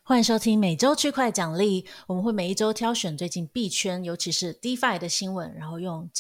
欢迎收听每周区块奖励，我们会每一周挑选最近币圈，尤其是 DeFi 的新闻，然后用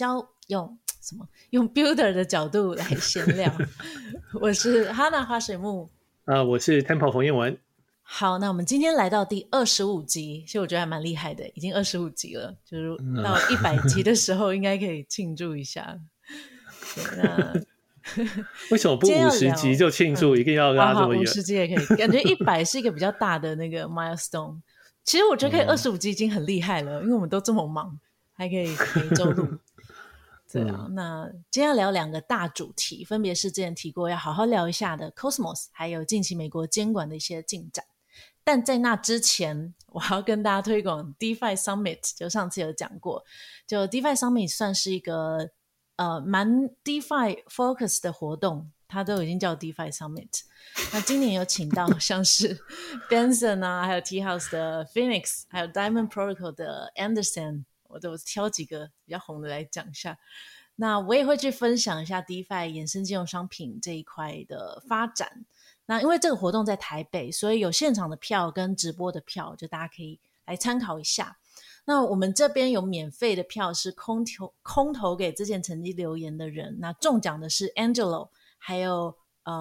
Builder 的角度来闲聊。我是哈娜花水木， 我是 Temple 冯彦文。 好，那我们今天来到第25集，其实我觉得还蛮厉害的，已经25集了，就是到100集的时候应该可以庆祝一下。那为什么不50集就庆祝，一定要拉这么远 ？50集也可以，感觉100是一个比较大的那个 milestone。其实我觉得可以25集已经很厉害了，因为我们都这么忙，还可以每周录。对啊，那今天要聊2个大主题，分别是之前提过要好好聊一下的 Cosmos， 还有近期美国监管的一些进展。但在那之前，我要跟大家推广 DeFi Summit， 就上次有讲过，就 DeFi Summit 算是一个蛮 DeFi focus 的活动，它都已经叫 DeFi Summit。那今年有请到像是 Benson 啊，还有 Tea House 的 Phoenix， 还有 Diamond Protocol 的 Anderson， 我都挑几个比较红的来讲一下。那我也会去分享一下 DeFi 衍生金融商品这一块的发展。那因为这个活动在台北，所以有现场的票跟直播的票，就大家可以来参考一下。那我们这边有免费的票是空投给之前曾经留言的人，那中奖的是 Angelo 还有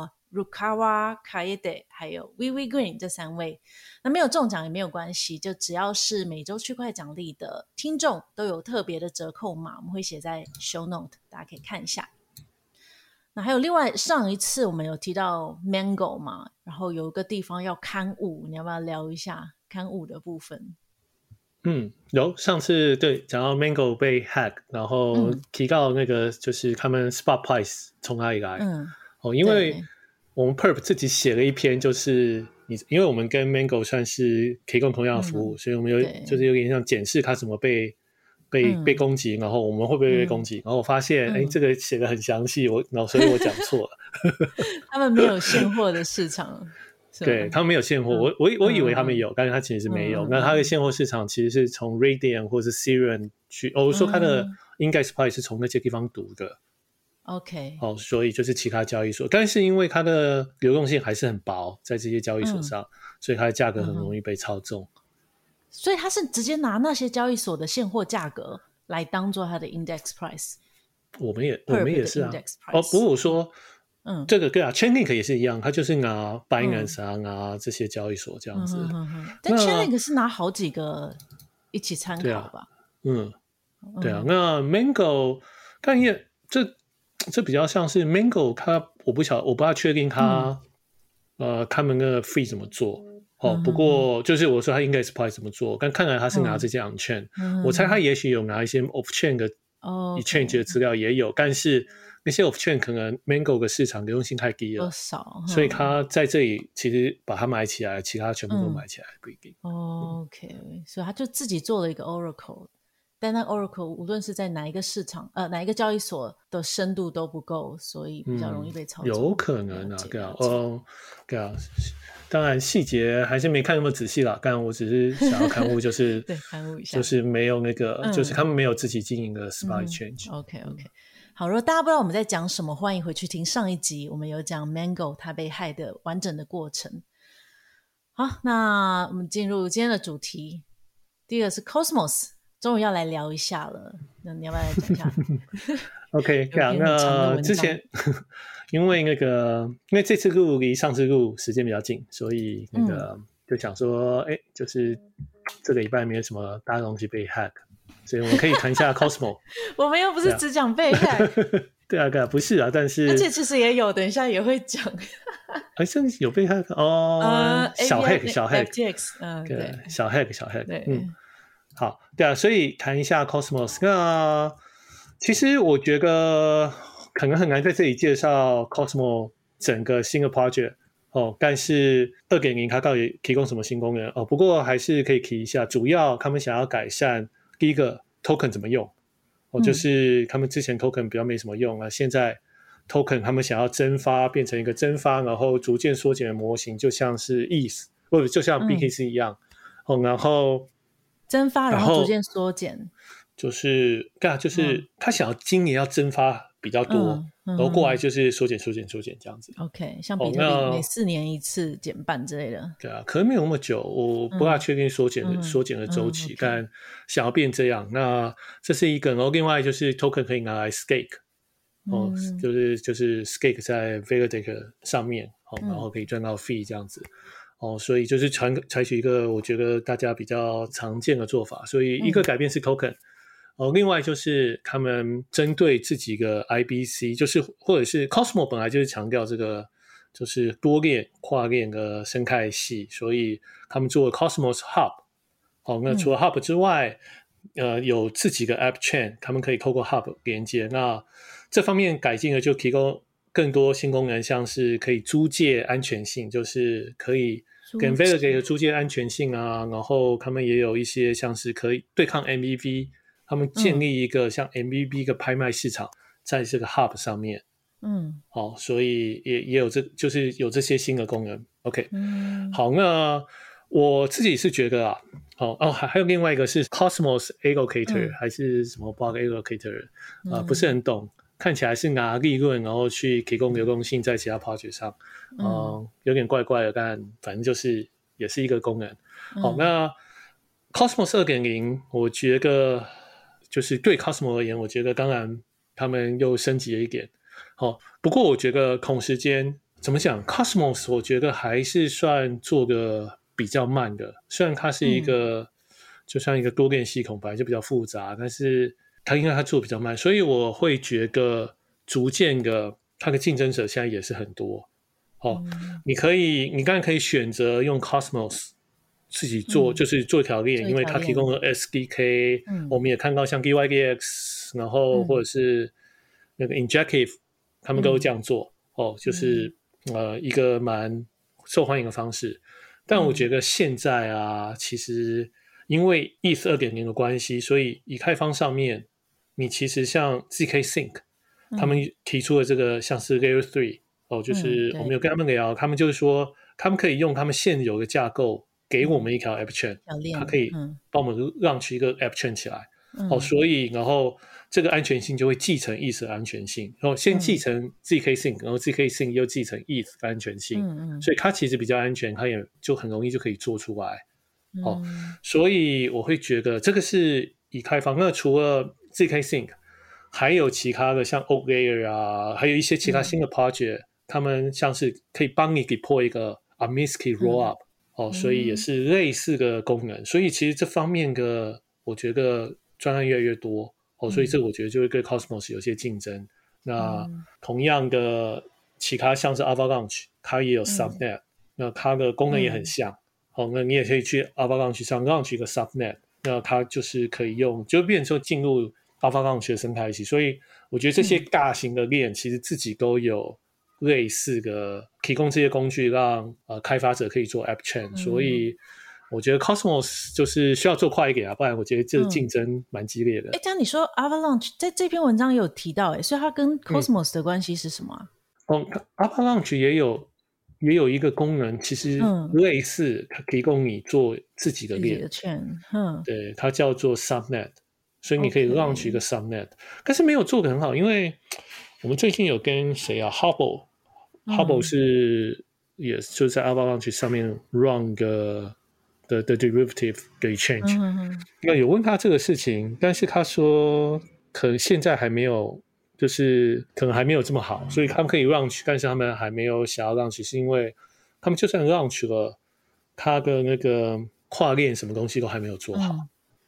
Rukawa Kaede 还有 Vivi Green 这3位。那没有中奖也没有关系，就只要是每周区块奖励的听众都有特别的折扣码，我们会写在 show note， 大家可以看一下。那还有另外上一次我们有提到 Mango 嘛，然后有一个地方要刊物，你要不要聊一下刊物的部分？ 有上次对讲到 Mango 被 hack， 然后提到那个就是他们 spot price 从哪里来。因为我们 Perp 自己写了一篇，就是因为我们跟 Mango 算是提供同样的服务，所以我们就是有点像检视它怎么被攻击，然后我们会不会被攻击，然后我发现这个写得很详细，所以我讲错了。 他们没有现货的市场。 对，他们没有现货，我以为他们有，但是他其实是没有。那他的现货市场其实是从 Radiant 或是 Serum 去，我说他的 Index Price 是从那些地方读的。 OK， 所以就是其他交易所，但是因为它的流动性还是很薄，在这些交易所上，所以它的价格很容易被操纵。 所以他是直接拿那些交易所的现货价格来当做他的 Index Price。 我们也是啊。不过我说。这个Chainlink 也是一样，它就是拿 Binance 拿这些交易所这样子。 但 Chainlink 是拿好几个一起参考吧？ 对啊。那 Mango， 但也这比较像是 Mango， 我不大确定他们的 fee 怎么做。不过就是我说他 Index Price 怎么做，但看来他是拿这些 on chain，我猜他也许有拿一些 off chain 的exchange 的资料也有，但是。那些 off chain 可能 Mango 的市场流动性太低了，所以他在这里其实把它买起来，其他全部都买起来不一定。 OK， 所以他就自己做了一个 Oracle， 但那 Oracle 无论是在哪一个市场哪一个交易所的深度都不够，所以比较容易被操纵。 有可能啊，对啊。当然细节还是没看那么仔细啦，但我只是想要刊物就是对刊物一下， 就是没有那个就是他们没有自己经营的 spot exchange。OK。 好，如果大家不知道我们在讲什么，欢迎回去听上一集，我们有讲 Mango 它被害的完整的过程。好，那我们进入今天的主题，第一个是 Cosmos， 终于要来聊一下了，那你要不要来讲一下 ？OK， 那之前因为这次录离上次录时间比较近，所以就想说，就是这个礼拜没有什么大东西被 hack。所以我们可以谈一下 Cosmo。 我们又不是只讲被害。 对啊，不是啊，但是而且其实也有，等一下也会讲。 真的有被害小 hack， 对，小 hack， 对， 好，对啊，所以谈一下 Cosmos。那其实我觉得可能很难在这里介绍 Cosmo 整个新的 project。但是 2.0 它到底提供什么新功能？不过还是可以提一下，主要他们想要改善。第一个 token 怎么用？就是他们之前 token 比较没什么用啊，现在 token 他们想要增发变成一个增发，然后逐渐缩减的模型，就像是 ETH 或者就像 BKC 一样。然后增发然后逐渐缩减， 就是他想要今年要增发比较多，然后过来就是缩减这样子。 OK， 像比特币每4年一次减半之类的。 对啊，可能没有那么久，我不大确定缩减的周期，但想要变这样，那这是一个。然后另外就是 token 可以拿来 stake，就是 stake 在 Validator 上面，然后可以赚到 fee 这样子。所以就是采取一个我觉得大家比较常见的做法，所以一个改变是 token，另外就是他们针对自己的 IBC， 就是或者是 Cosmos 本来就是强调这个就是多链跨链的生态系，所以他们做了 Cosmos Hub，那除了 Hub 之外，有自己的 App Chain， 他们可以透过 Hub 连接，那这方面改进了就提供更多新功能，像是可以租借安全性，就是可以跟 Validator 租借安全性啊，然后他们也有一些像是可以对抗 MVV， 他们建立一个像 MVV 的拍卖市场在这个 Hub 上面，所以也有就是有这些新的功能。OK，好，那我自己是觉得啊，还有另外一个是 Cosmos Allocator，还是什么 Block Allocator，不是很懂。看起来是拿利润然后去提供流动性在其他 project 上，有点怪怪的，但反正就是也是一个功能。好，那 Cosmos 2.0 我觉得就是对 Cosmos 而言，我觉得当然他们又升级了一点。不过我觉得同时间怎么讲 Cosmos 我觉得还是算做的比较慢的，虽然它是一个就像一个多链系统本来就比较复杂，但是因为它做比较慢，所以我会觉得逐渐的它的竞争者现在也是很多。你刚才可以选择用 Cosmos 自己做，就是做一条链，因为它提供了 SDK，我们也看到像 DYDX， 然后或者是那个 Injective， 他们都这样做，就是一个蛮受欢迎的方式。但我觉得现在啊，其实因为 ETH 2.0 的关系，所以以太坊上面你其实像 ZK Sync， 他们提出的这个像是 Layer 3，就是我们有跟他们聊，他们就是说他们可以用他们现有的架构给我们一条 App Chain，它可以帮我们launch一个 App Chain 起来，所以然后这个安全性就会继承 ETH 的安全性，然后先继承 ZK Sync， 然后 ZK Sync 又继承 ETH 的安全性，所以它其实比较安全，它也就很容易就可以做出来。所以我会觉得这个是以太坊。那除了 ZK Sync， 还有其他的像 Oak Layer 啊，还有一些其他新的 project，他们像是可以帮你 deploy 一个 Amiski Rollup，所以也是类似的功能。所以其实这方面的我觉得专案越来越多，所以这我觉得就会跟 Cosmos 有些竞争。那同样的其他像是 Avalanche， 它也有 Subnet，那它的功能也很像。那你也可以去 Avalanche 上 launch 一个 Subnet， 那它就是可以用，就变成进入 Avalanche 的生态系。所以我觉得这些大型的链其实自己都有类似的提供这些工具让开发者可以做 App Chain，所以我觉得 Cosmos 就是需要做快一点不然我觉得这竞争蛮激烈的。 这样你说 Avalanche 在这篇文章有提到所以它跟 Cosmos 的关系是什么 Avalanche 也有一个功能，其实类似，它提供你做自己的链，对，它叫做 Subnet， 所以你可以 launch 一个 Subnet， 但是没有做得很好，因为我们最近有跟谁啊 Hubble 是也就是在 Avalanche 上面 run 的 derivative 的 exchange，那有问他这个事情，但是他说可能现在还没有。就是可能还没有这么好，所以他们可以 launch， 但是他们还没有想要 launch， 是因为他们就算 launch 了，他的那个跨链什么东西都还没有做好。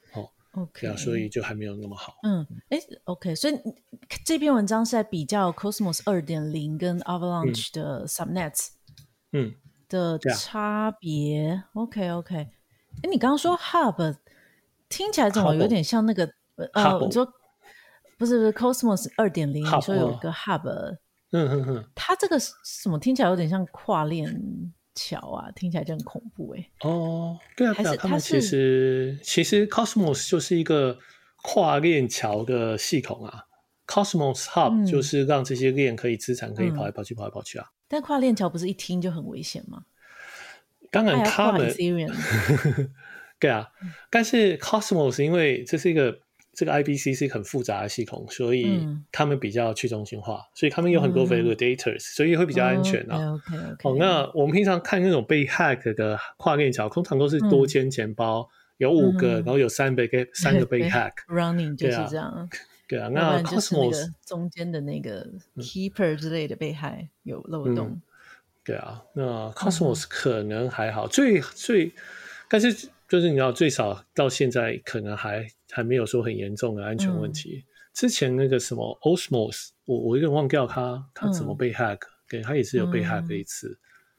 OK， 所以就还没有那么好。 OK， 所以这篇文章是在比较 Cosmos 2.0 跟 Avalanche 的 Subnets 的差别。OK， 你刚刚说 Hub 听起来怎么有点像那个你说不是 Cosmos 2.0 你说有个 Hub， 它这个什么听起来有点像跨链桥啊，听起来就很恐怖对啊，他们其实 Cosmos 就是一个跨链桥的系统啊。Cosmos Hub 就是让这些链可以资产可以跑来跑去啊。 但跨链桥不是一听就很危险吗？ 当然他们对啊，但是 Cosmos 因为这是这个 IBC 是一个很复杂的系统，所以嗯他们比较去中心化，所以他们有很多 validators，所以会比较安全啊。 OK， 那我们平常看那种被 hack 的跨链桥，通常都是多签钱包，有5个，然后有3个被 hack。 running 就对啊， 是这样。 对啊， 要不那然就是那 Cosmos 个中间的那个 keeper 之类的被害有漏洞。 对啊，那 Cosmos 可能还好，但是就是你知道，最少到现在可能还没有说很严重的安全问题。之前那个什么 Osmos， 我有点忘掉他怎么被 hack，对，他也是有被 hack 一次。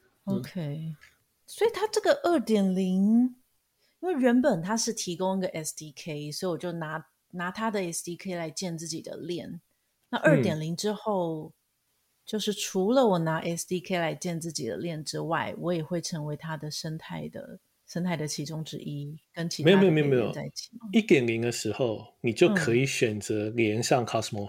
OK， 所以他这个 2.0， 因为原本他是提供一个 SDK， 所以我就拿他的 SDK 来建自己的链。那 2.0 之后，就是除了我拿 SDK 来建自己的链之外，我也会成为它的生态的其中之一，跟其他的没有在一起吗？ 1.0 的时候，你就可以选择连上 Cosmos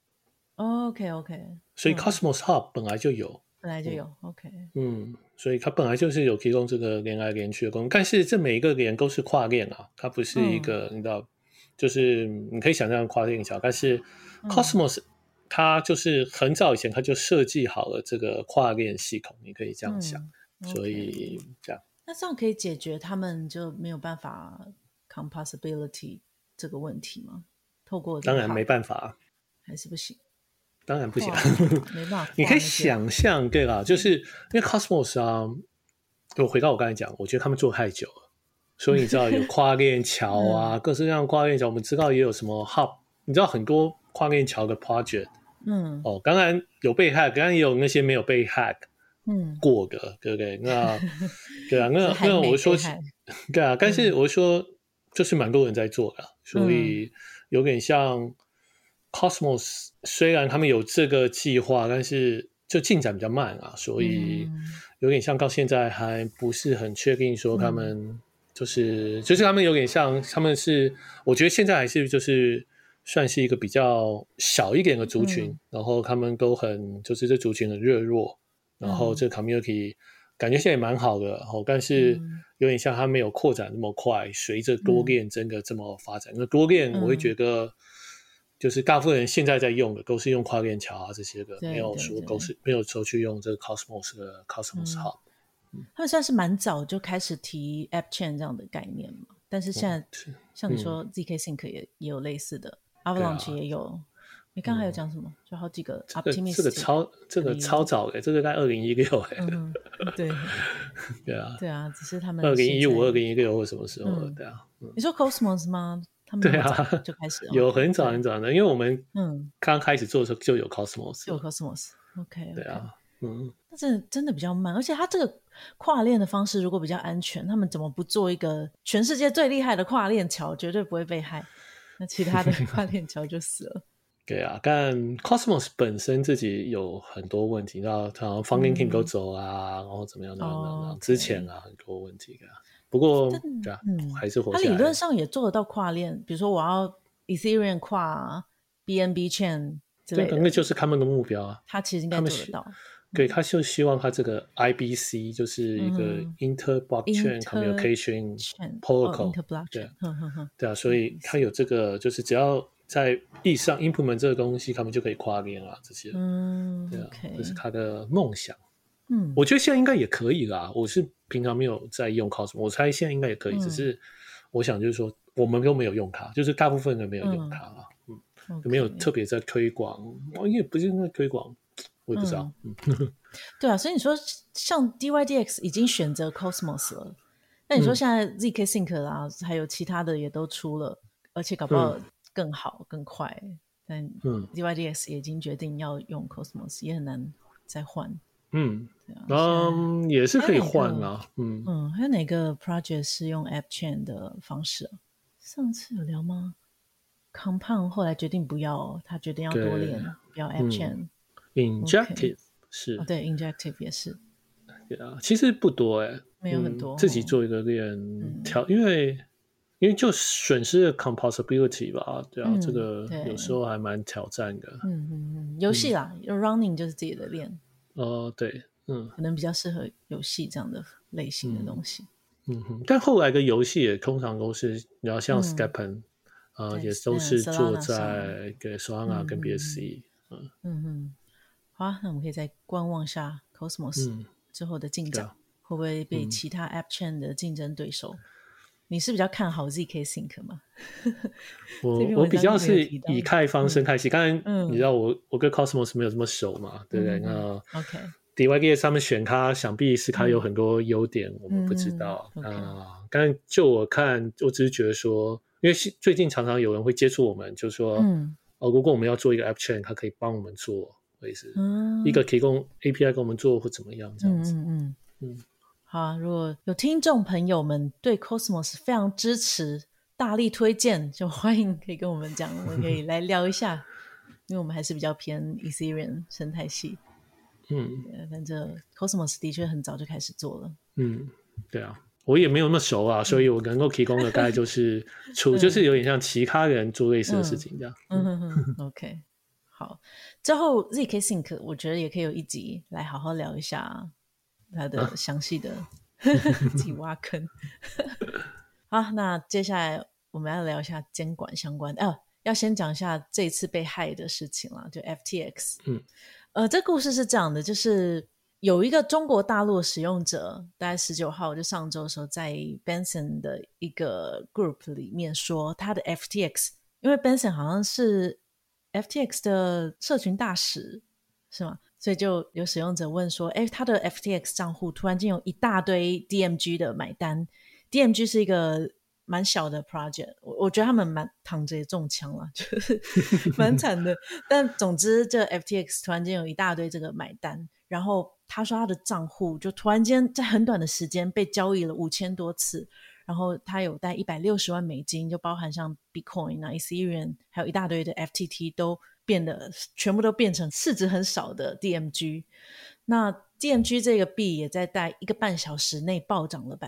Hub。OK， 所以 Cosmos Hub 本来就有。 本来就有。OK， 所以它本来就是有提供这个连来连去的功能，但是这每一个连都是跨链啊，它不是一个你知道，就是你可以想象跨链桥，但是 Cosmos 它就是很早以前它就设计好了这个跨链系统，你可以这样想。所以这样， 那这样可以解决他们就没有办法 composability 这个问题吗？透过当然没办法， 还是不行。 当然不行， 没办法。 你可以想象，对啦，就是因为 Cosmos 啊，我回到我刚才讲，我觉得他们做太久了，所以你知道有跨链桥啊，各式各样的跨链桥，我们知道也有什么 Hub， 你知道很多跨链桥的 project， 当然有被 hack， 当然也有那些没有被 hack 过的，对不对？那对啊，那我说，对啊，但是我说就是蛮多人在做的，所以有点像。Cosmos 虽然他们有这个计划，但是就进展比较慢啊，所以有点像到现在还不是很确定说他们就是他们有点像他们是，我觉得现在还是就是算是一个比较小一点的族群，然后他们都很就是这族群很热络，然后这 community 感觉现在也蛮好的，然后但是有点像它没有扩展那么快，随着多链真的这么发展，那多链我会觉得。就是大部分人现在在用的都是用跨链桥啊这些的，没有说没有说去用这个 Cosmos 的 Cosmos Hub。 他们算是蛮早就开始提 App Chain 这样的概念嘛，但是现在像你说 ZK Sync 也有类似的 ，Avalanche 也有。你刚刚还有讲什么？就好几个 Optimistic， 这个超早的，这个在2016 对对啊，只是他们 2015、2016或什么时候对啊？ 你说 Cosmos 吗？ 对啊， 就开始有很早很早的，因为我们刚开始做的时候就有 Cosmos，OK， 对啊， 那真的比较慢，而且它这个跨链的方式如果比较安全，他们怎么不做一个全世界最厉害的跨链桥，绝对不会被害，那其他的跨链桥就死了。 对啊，但 Cosmos 本身自己有很多问题，然后Funding Team 都走啊，然后怎么样之前啊很多问题啊。不过对啊，还是活下来。 它理论上也做得到跨链，比如说我要 Ethereum 跨 BNB Chain 之类的， 那就是他们的目标啊。 它其实应该做得到。 对，他就希望他这个 IBC 就是一个 Inter-Blockchain Communication Protocol， 对啊，所以他有这个，就是只要在地上 implement 这个东西，他们就可以跨链啊，这些，对啊，这是他的梦想。我觉得现在应该也可以啦。我是平常没有在用 Cosmos， 我猜现在应该也可以，只是我想就是说，我们都没有用它，就是大部分人没有用它啦，没有特别在推广，也不是在推广，我也不知道。 对啊，所以你说像 DYDX 已经选择 Cosmos 了，那你说现在 ZK Sync 啦，还有其他的也都出了，而且搞不好更好更快，但 DYDX 也已经决定要用 Cosmos， 也很难再换。 也是可以换啦。 还有哪个 project 是用 App Chain 的方式啊？上次有聊吗 ？Compound 后来决定不要，他决定要多链，不要 App Chain。Injective 是对 ，Injective 也是。 对啊，其实不多没有很多。 自己做一个链因为就损失的 composability 吧，对啊，这个有时候还蛮挑战的。 游戏啦，Running 就是自己的链。 对， 可能比较适合游戏这样的类型的东西。 但后来的游戏也通常都是，你要像 Stepen， 也都是做 Solana 在给 Solana 跟 BSC。 好啊，那我们可以再观望下 Cosmos 之后的进展，会不会被其他 App Chain 的竞争对手？你是比较看好 ZK Sync 吗？ 我比较是以太坊生态系，当然你知道我跟 Cosmos 没有这么熟嘛，对不对？那 OK DYDX 上面选它，想必是它有很多优点，我们不知道但就我看，我只是觉得说，因为最近常常有人会接触我们，就说如果我们要做一个 App Chain，它可以帮我们做，类似一个提供 API 给我们做或怎么样这样子。 好啊，如果有听众朋友们对 Cosmos 非常支持，大力推荐，就欢迎可以跟我们讲，我们可以来聊一下，因为我们还是比较偏 Ethereum 生态系。反正 Cosmos 的确很早就开始做了。 对啊，我也没有那么熟啊，所以我能够提供的大概就是就是有点像其他人做类似的事情这样。 OK， 好，之后 ZK Sync 我觉得也可以有一集来好好聊一下它的详细的自己挖坑。好，那接下来我们要聊一下监管相关的要先讲一下这一次被害的事情啦，就 FTX。这故事是这样的，就是有一个中国大陆使用者，大概19号就上周的时候，在 Benson 的一个 group 里面说他的 FTX， 因为 Benson 好像是 FTX 的社群大使是吗？所以就有使用者问说他的 FTX 账户突然间有一大堆 DMG 的买单。 DMG 是一个蛮小的 project， 我觉得他们蛮躺着也中枪了，就是蛮惨的。但总之这 FTX 突然间有一大堆这个买单，然后他说他的账户就突然间在很短的时间被交易了5000多次，然后他有带160万美金，就包含像 Bitcoin Ethereum 还有一大堆的 FTT 都全部都变成市值很少的 DMG。 那 DMG 这个币也在1个半小时内暴涨了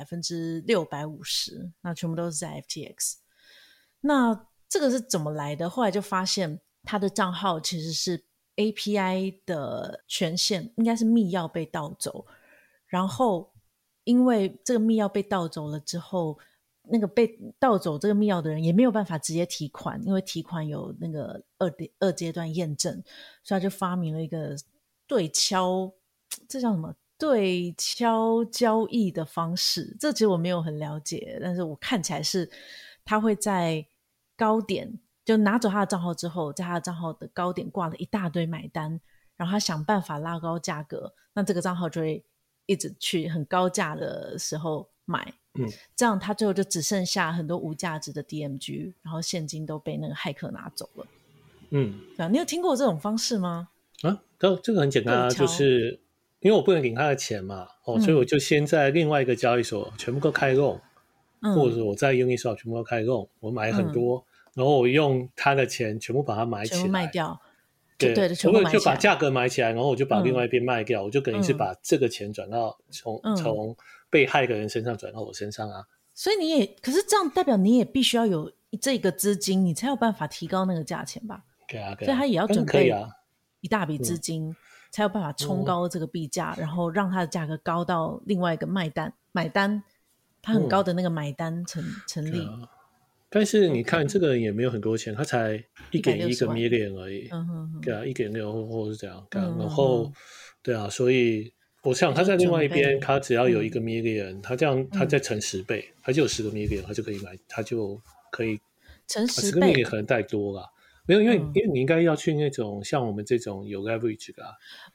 650%，那全部都是在 FTX。 那这个是怎么来的？后来就发现他的账号其实是 API 的权限，应该是密钥被盗走，然后因为这个密钥被盗走了之后，那个被盗走这个密钥的人也没有办法直接提款，因为提款有那个二阶段验证，所以他就发明了一个对敲，这叫什么？对敲交易的方式。这其实我没有很了解，但是我看起来是他会在高点就拿走他的账号之后，在他的账号的高点挂了一大堆买单，然后他想办法拉高价格，那这个账号就会一直去很高价的时候买，这样他最后就只剩下很多无价值的 DMG， 然后现金都被那个骇客拿走了。你有听过这种方式吗？ 这个很简单啊，就是因为我不能领他的钱嘛，所以我就先在另外一个交易所全部都开弄，或者我在 Uniswap 全部都开弄，我买很多，然后我用他的钱全部把它买起来， 全部卖掉。 对， 全部买起来， 就把价格买起来，然后我就把另外一边卖掉，我就等于是把这个钱转到从被害的人身上转到我身上啊。 所以可是这样代表你也必须要有这个资金，你才有办法提高那个价钱吧？ 对啊， 所以他也要准备一大笔资金，才有办法冲高这个币价，然后让它的价格高到另外一个买单，它很高的那个买单成立。 但是你看这个也没有很多钱，他才1点1个 million 而已，对啊，1点6或是这样，然后对啊，所以我想他在另外一边，他只要有1个 million，他这样他再乘10倍，他就有10个 million，他就可以买，他就可以乘10倍，10 个 million 可能太多了。没有，因为你应该要去那种像我们这种有 leverage 的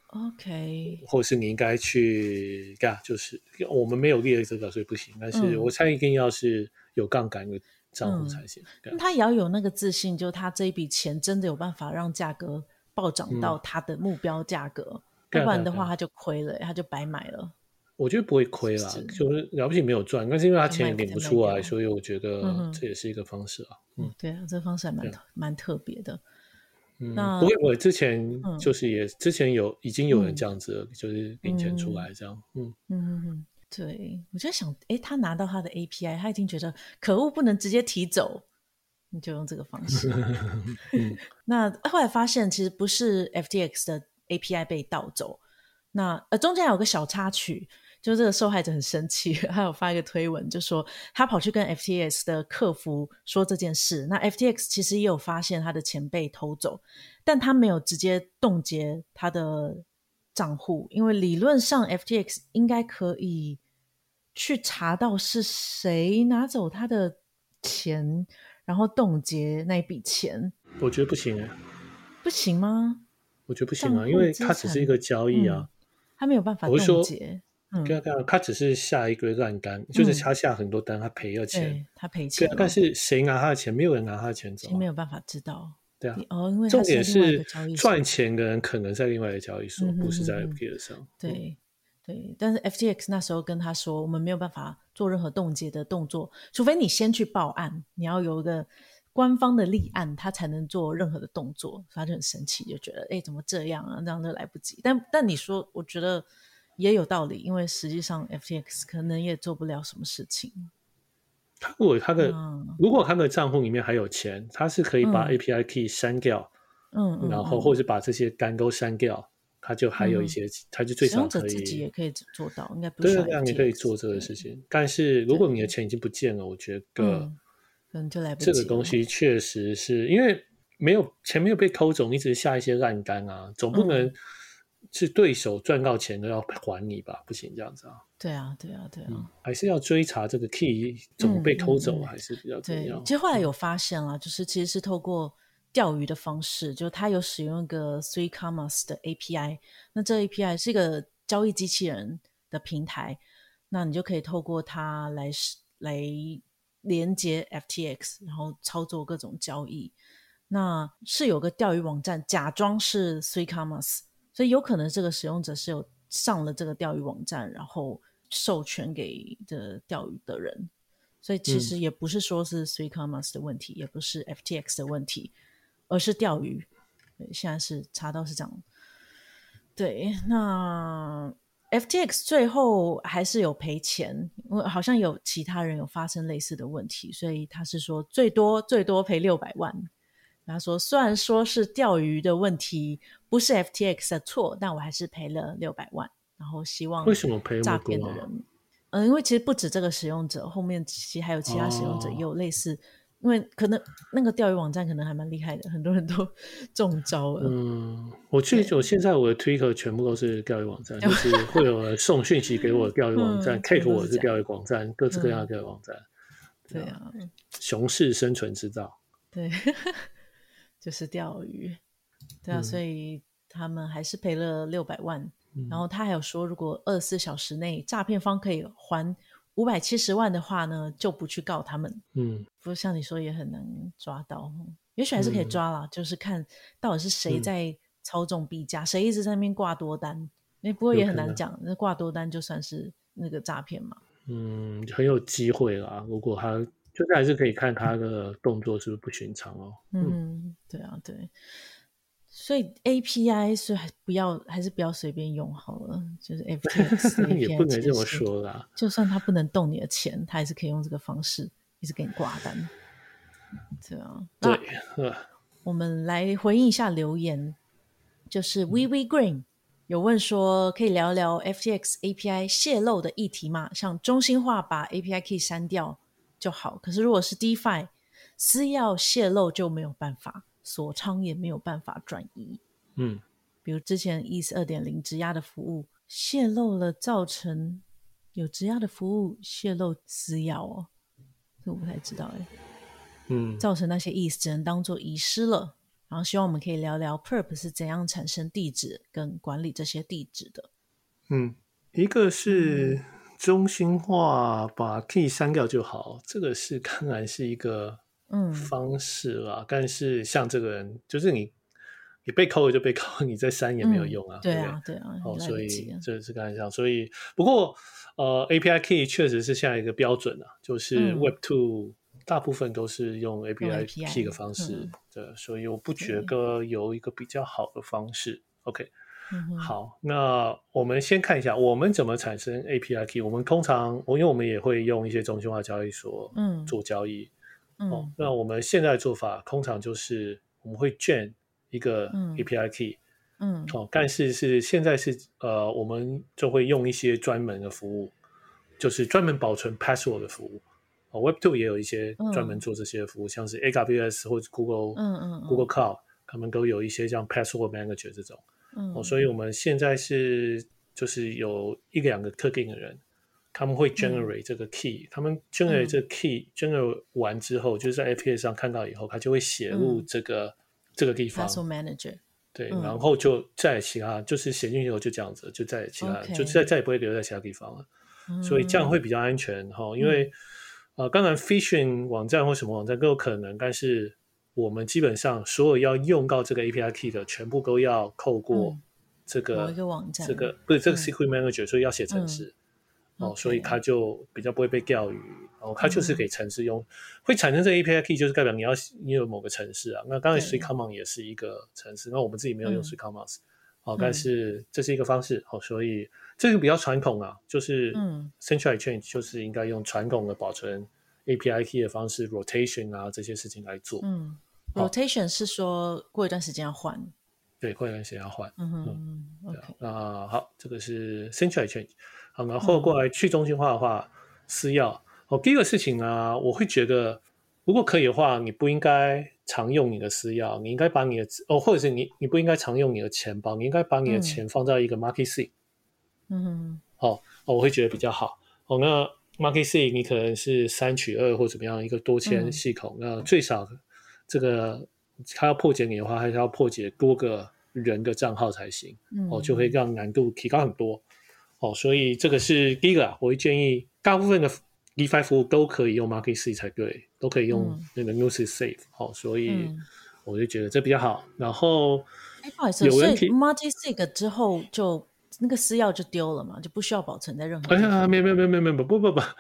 OK， 或是你应该去就是我们没有列这个，所以不行。但是我猜一定要是有杠杆的账户才行。 他也要有那个自信，就他这一笔钱真的有办法让价格暴涨到他的目标价格，要不然的话他就亏了，他就白买了。 我觉得不会亏啦，就是了不起没有赚，但是因为他钱也领不出来，所以我觉得这也是一个方式啊。 对啊，这个方式还蛮特别的。 不会，我之前就是之前已经有人这样子了，就是领钱出来这样。 对，我就想，他拿到他的 API， 他已经觉得可恶，不能直接提走，你就用这个方式。那后来发现其实不是 FTX 的 API 被盗走，那中间有个小插曲， 就这个受害者很生气，他有发一个推文，就说他跑去跟 FTX 的客服说这件事。那 FTX 其实也有发现他的钱被偷走，但他没有直接冻结他的账户，因为理论上 FTX 应该可以去查到是谁拿走他的钱，然后冻结那笔钱。 我觉得不行不行吗？ 我觉得不行因为它只是一个交易他没有办法冻结。 他只是下一个烂单，就是他下很多单，他赔了钱， 对，他赔钱了， 但是谁拿他的钱？没有人拿他的钱走其实没有办法知道。 对啊， 因为重点是赚钱钱的人可能在另外一个交易所，不是在 FTX 上。 对，但是 FTX 那时候跟他说，我们没有办法做任何冻结的动作，除非你先去报案，你要有一个官方的立案，他才能做任何的动作。所以他就很生气，就觉得怎么这样啊，这样就来不及。但你说，我觉得也有道理，因为实际上 FTX 可能也做不了什么事情。 如果他的账户里面还有钱，他是可以把 API key 删掉，然后或者把这些干钩删掉，他就还有一些，他就最少可以。 使用者自己也可以做到，应该不需要 FTX。 对，你可以做这个事情。但是如果你的钱已经不见了，我觉得可能就来不及了。 这个东西确实是因为钱没有被偷走，你只是下一些烂单啊，总不能是对手赚到钱都要还你吧？不行这样子啊。 对啊， 还是要追查这个 key 怎么被偷走，还是比较重要。 对，其实后来有发现啦，就是其实是透过钓鱼的方式，就是他有使用一个 Three Commas 的 API， 那这 API 是一个交易机器人的平台，那你就可以透过它来连接 FTX， 然后操作各种交易。那是有个钓鱼网站假装是 Three Commas， 所以有可能这个使用者是有上了这个钓鱼网站，然后授权给的钓鱼的人，所以其实也不是说是 Three Commas 的问题，也不是 FTX 的问题，而是钓鱼。对，现在是查到是这样。对，那 FTX 最后还是有赔钱，因为好像有其他人有发生类似的问题，所以他是说最多赔600万。他说虽然说是钓鱼的问题，不是 FTX 的错，但我还是赔了600万。然后希望为什么赔诈骗的人，因为其实不止这个使用者，后面其实还有其他使用者也有类似，因为可能那个钓鱼网站可能还蛮厉害的，很多人都中招了。 我现在我的 Twitter 全部都是钓鱼网站，就是会有人送讯息给我的钓鱼网站，Cake 我是钓鱼网站，各式各样的钓鱼网站。 对啊， 熊市生存之道。 对。就是钓鱼。对啊，所以他们还是赔了600万。然后他还有说，如果24小时内诈骗方可以还570万的话呢，就不去告他们。不过像你说也很难抓到，也许还是可以抓啦，就是看到底是谁在操纵币价，谁一直在那边挂多单。不过也很难讲，那挂多单就算是那个诈骗嘛。 很有机会啦，如果他就是还是可以看他的动作是不是不寻常哦。 对啊，对。所以 API 所以还是不要随便用好了，就是 FTX 的 API 也不能这么说啦。 就算他不能动你的钱，他还是可以用这个方式一直给你挂单。对啊， 对。 我们来回应一下留言，就是 WeWe Green 有问说，可以聊聊 FTX API 泄露的议题吗？像中心化把 API key 删掉就好，可是如果是 DeFi 私钥泄露就没有办法，锁仓也没有办法转移。比如之前 ETH 2.0 质押的服务泄露了，造成有质押的服务泄露私钥哦，这我不太知道造成那些 ETH 只能当做遗失了。然后希望我们可以聊聊 Perp 是怎样产生地址跟管理这些地址的。 一个是中心化把 key 删掉就好，这个是当然是一个方式啦。但是像这个人，就是你被扣了就被扣，你再删也没有用啊。 对啊， 所以这是刚才讲。所以不过API key 确实是现在一个标准啊，就是 Web2 大部分都是用 API key 的方式的，所以我不觉得有一个比较好的方式。OK。好，那我们先看一下我们怎么产生 API key。我们通常因为我们也会用一些中心化交易所做交易。那我们现在的做法通常就是我们会建一个 API key， 但是现在是我们就会用一些专门的服务，就是专门保存 password 的服务。Web2 也有一些专门做这些服务，像是 AWS 或者 Google Cloud， 他们都有一些像 password manager 这种。所以我们现在就是有一两个特定的人，他们会 generate 这个 key，他们 generate 这个 key generate 完之后，就是在 API 上看到以后，他就会写入这个地方。 password manager。 对，然后就在其他就是写进去以后就这样子，就在其他就再也不会留在其他地方了。所以这样会比较安全因为当然 phishing 网站或什么网站都有可能，但是我们基本上所有要用到这个 API key 的，全部都要透过这个某一个网站， 不是这个 secret manager，所以要写程式。所以它就比较不会被钓鱼，它就是给程式用，会产生这个 API key 就是代表你有某个程式啊。那刚才 3Common 也是一个程式，那我们自己没有用 3Commons，但是这是一个方式，所以这个比较传统啊，就是 Central Exchange 就是应该用传统的保存 API key 的方式 ，rotation 啊这些事情来做。 rotation 是说过一段时间要换， 对，过一段时间要换。 OK。 那好，这个是 Central Exchange。好，然后过来去中心化的话，私钥。第一个事情啊，我会觉得，如果可以的话，你不应该常用你的私钥，你应该把你的或者是你不应该常用你的钱包，你应该把你的钱放在一个 Market SIG。我会觉得比较好。那 Market SIG 你可能是3×2或怎么样一个多签系统，那最少这个它要破解你的话，还是要破解多个人的账号才行。就会让难度提高很多。所以这个是第一个我会建议大部分的 DeFi 服务都可以用 Market SIG 才对，都可以用那个 Gnosis Safe。所以我就觉得这比较好。然后不好意思，所以 Market SIG 之后就那个私钥就丢了嘛，就不需要保存在任何地方。 没有不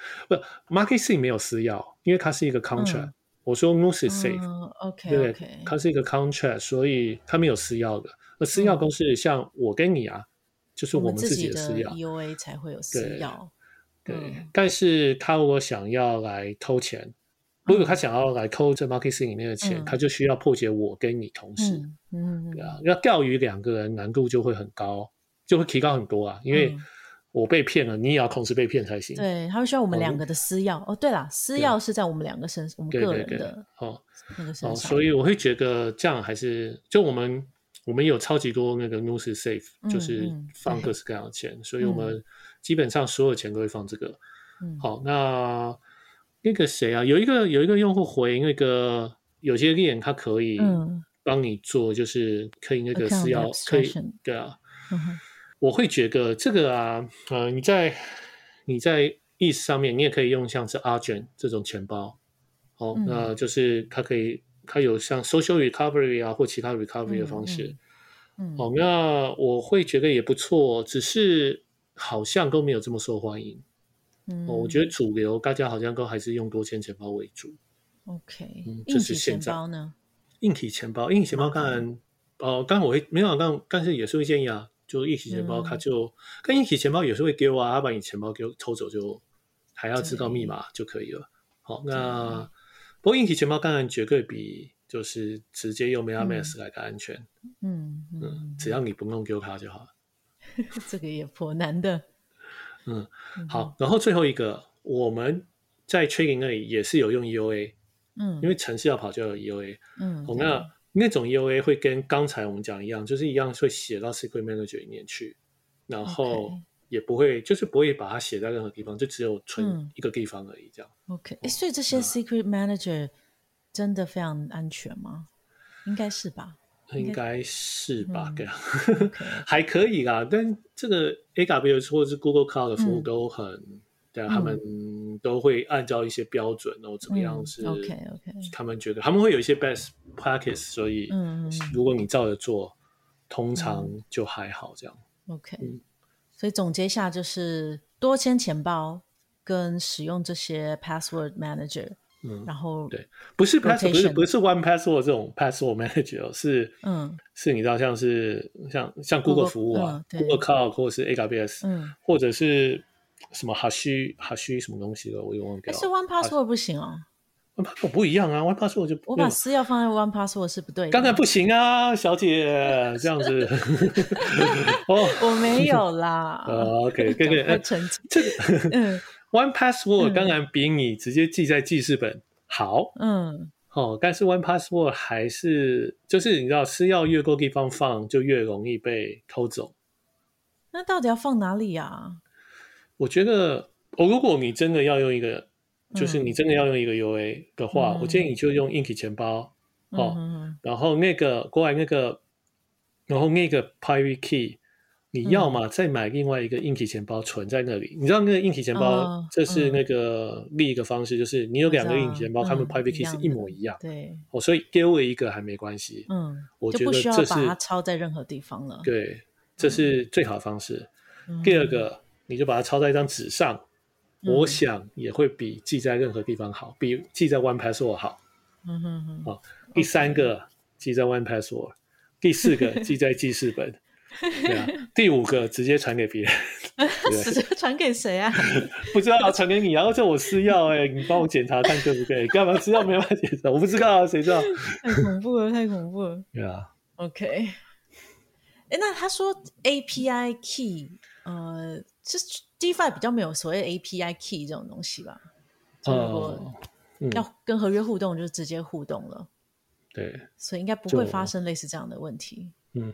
Market SIG 没有私钥，因为它是一个 contract。我说 Gnosis Safe， 对，它是一个 contract， 所以它没有私钥的。而私钥公司像我跟你啊，就是我们自己的私钥 EOA 才会有私钥。 对，但是他如果想要来偷钱，如果他想要来偷这 Market SIG 里面的钱，他就需要破解我跟你同时。对啊，要钓鱼两个人难度就会很高，就会提高很多啊，因为我被骗了，你也要同时被骗才行。 对，他会需要我们两个的私钥。对啦，私钥是在我们两个身上，我们个人的那个身上。 所以我会觉得这样还是就我们有超级多那个 Gnosis Safe， 就是放各式各样的钱，所以我们基本上所有钱都会放这个。好，那个谁啊，有一个用户回那个有些链他可以帮你做，就是可以那个私钥可以，对啊。我会觉得这个啊，你在 ETH 上面，你也可以用像是 Argent 这种钱包，那就是它有像 social recovery 啊或其他 recovery 的方式。那我会觉得也不错，只是好像都没有这么受欢迎。我觉得主流大家好像都还是用多签钱包为主。 OK， 这是现在。硬体钱包当然，当然我会没有但是也是会建议啊，就硬体钱包它就跟硬体钱包也是会丢啊，它把你钱包给抽走就还要知道密码就可以了。好，那不过硬体钱包当然绝对比就是直接用 MetaMask 来的安全。只要你不弄丢它就好了。 这个也颇难的。 好，然后最后一个我们在 trading 那里也是有用 EOA，因为程式要跑就有 EOA。那种 EOA 会跟刚才我们讲一样，就是一样会写到 Secret Manager 里面去，然后也不会就是不会把它写在任何地方，就只有存一个地方而已这样。 OK， 所以这些 Secret Manager 真的非常安全吗？应该是吧。 应该是吧，对啊，还可以啦。但这个 AWS 或者是 Google Cloud 的服务都很，对啊，他们都会按照一些标准，然后怎么样是 OK， 他们觉得他们会有一些 best practice， 所以如果你照着做，通常就还好这样。 OK，所以总结一下就是多签钱包跟使用这些 password manager。然后对，不是 password， 不是 one password 这种 password manager， 是你知道像是像 Google 服务啊，Google Cloud 或者是 AWS，或者是什么 Hashi 什么东西的，我也忘掉了。 是 one password 不行哦。 1Password 不一样啊，1Password 就我把私钥放在 1Password 是不对的。 当然不行啊，小姐，这样子。 我没有啦。 OK， 赶快澄清。 这个1Password 当然比你直接记在记事本好。但是 1Password 还是就是你知道，私钥越多地方放，就越容易被偷走。 那到底要放哪里啊？ 我觉得，如果你真的要用一个，就是你真的要用一个 UA 的话，我建议你就用硬体钱包，然后然后那个 private key， 你要嘛再买另外一个硬体钱包存在那里。你知道那个硬体钱包，这是那个另一个方式，就是你有2个硬体钱包，它们 private key 是一模一样。 对， 所以丢了一个还没关系。我觉得这是就不需要把它抄在任何地方了。 对，这是最好的方式。第二个，你就把它抄在一张纸上，我想也会比记在任何地方好，比记在 1Password 好。第3个记在 1Password， 第4个记在记事本，对啊，第5个直接传给别人。 直接传给谁啊？ 不知道，传给你，然后叫我私钥，你帮我检查看对不对？干嘛私钥没办法检查？我不知道啊，谁知道？ 太恐怖了，太恐怖了。 对啊。 OK， 那他说 API key，是 DeFi 比较没有所谓 API key 这种东西吧？就如果要跟合约互动，就直接互动了。 对， 所以应该不会发生类似这样的问题。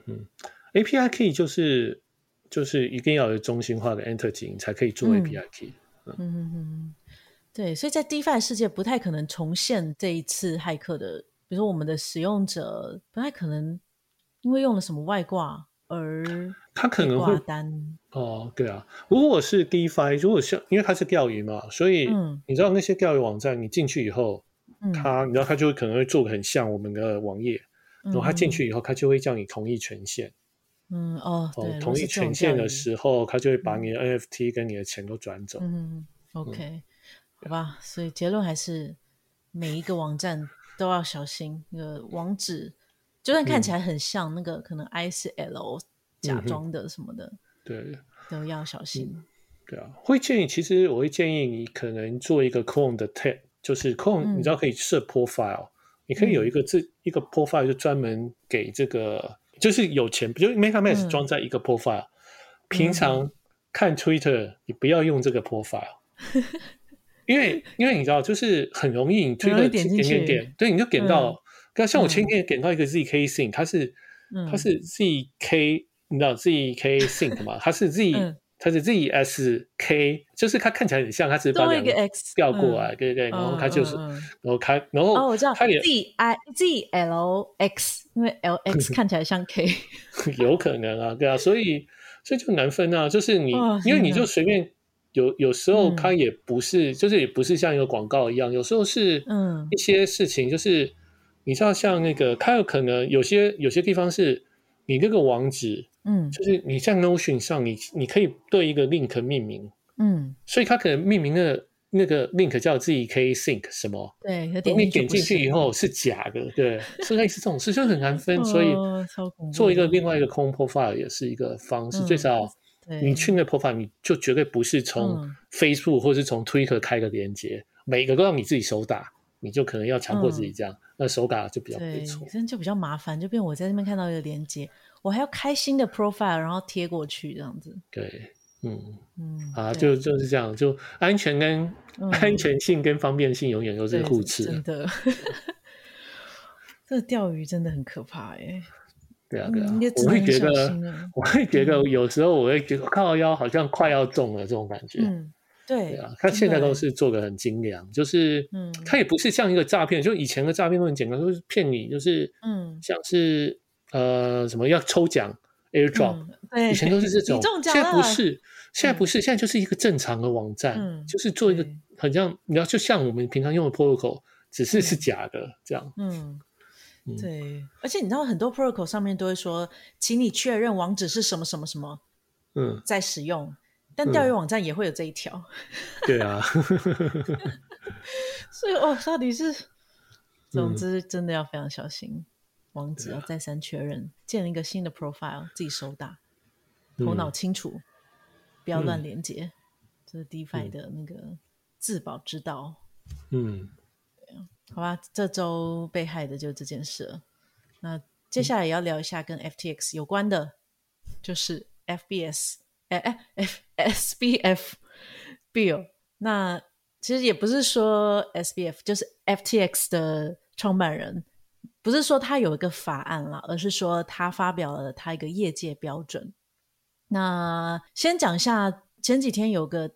API key 就是一定要有中心化的 entity 你才可以做 API key。 对，所以在 DeFi 世界不太可能重现这一次骇客的，比如说我们的使用者不太可能因为用了什么外挂而他可能会挂单。 对啊，如果是 DeFi， 如果像因为它是钓鱼嘛，所以你知道那些钓鱼网站，你进去以后，你知道它就可能会做得很像我们的网页，然后它进去以后，它就会叫你同意权限。 对， 同意权限的时候，它就会把你的 NFT 跟你的钱都转走。 OK，好吧，所以结论还是每一个网站都要小心，那个网址就算看起来很像那个可能 I 是 L 假装的什么的， 对， 都要小心。 对啊，其实我会建议你可能做一个 Clone 的 tag， 就是 Clone，你知道可以设 profile，你可以有一个profile 就专门给这个。就是有钱，就 MetaMask 装在一个 profile，平常看 Twitter 你不要用这个 profile，因为你知道，就是很容易你 Twitter 点，对，你就点到，像我前天点到一个 ZK Sync， 它是 ZK， 你知道 ZK Sync 嘛？它是 ZSK， 就是它看起来很像，它只是把2个 X 调过来，对，然后它就是，然后我知道 ZLX， 因为 LX 看起来像 K， 有可能啊，对啊，所以就难分啊，就是你，因为你就随便有时候它也不是，就是也不是像一个广告一样，有时候是一些事情，就是你知道像那个，它有可能有些地方是你那个网址。就是你像 Notion 上你可以对一个 link 命名，所以它可能命名的那个 link 叫 ZK Sync 什么， 对， 你点进去以后是假的，对，是类似这种事，就很难分，所以做一个另外一个空 profile 也是一个方式，最少你去那个 profile 你就绝对不是从 Facebook 或是从 Twitter 开个连接，每个都让你自己手打，你就可能要强迫自己这样，那手打就比较不会错， 真的就比较麻烦，就变我在那边看到一个连接。我还要开新的 profile， 然后贴过去这样子。 对，就是这样，就安全性跟方便性永远都是互斥的。 真的，这钓鱼真的很可怕对啊，我会觉得有时候我会觉得靠腰好像快要中了这种感觉。对啊，他现在都是做得很精良，就是他也不是像一个诈骗，就以前的诈骗都很简单，都是骗你，就是像是。什么要抽奖 airdrop，以前都是这种，现在不是，现在就是一个正常的网站，就是做一个很像，你要就像我们平常用的 protocol， 只是假的这样。 对，而且你知道很多 protocol 上面都会说，请你确认网址是什么什么什么，在使用，但钓鱼网站也会有这一条。 对啊， 所以到底是，总之真的要非常小心。网址要再三确认，建立一个新的 profile， 自己手打，头脑清楚，不要乱连接，这是 DeFi 的那个自保之道。 好吧，这周被害的就这件事了。那接下来也要聊一下跟 FTX 有关的，就是 SBF Bill。那其实也不是说 SBF 就是 FTX 的创办人，不是说他有一个法案啦，而是说他发表了他一个业界标准。那先讲一下，前几天有个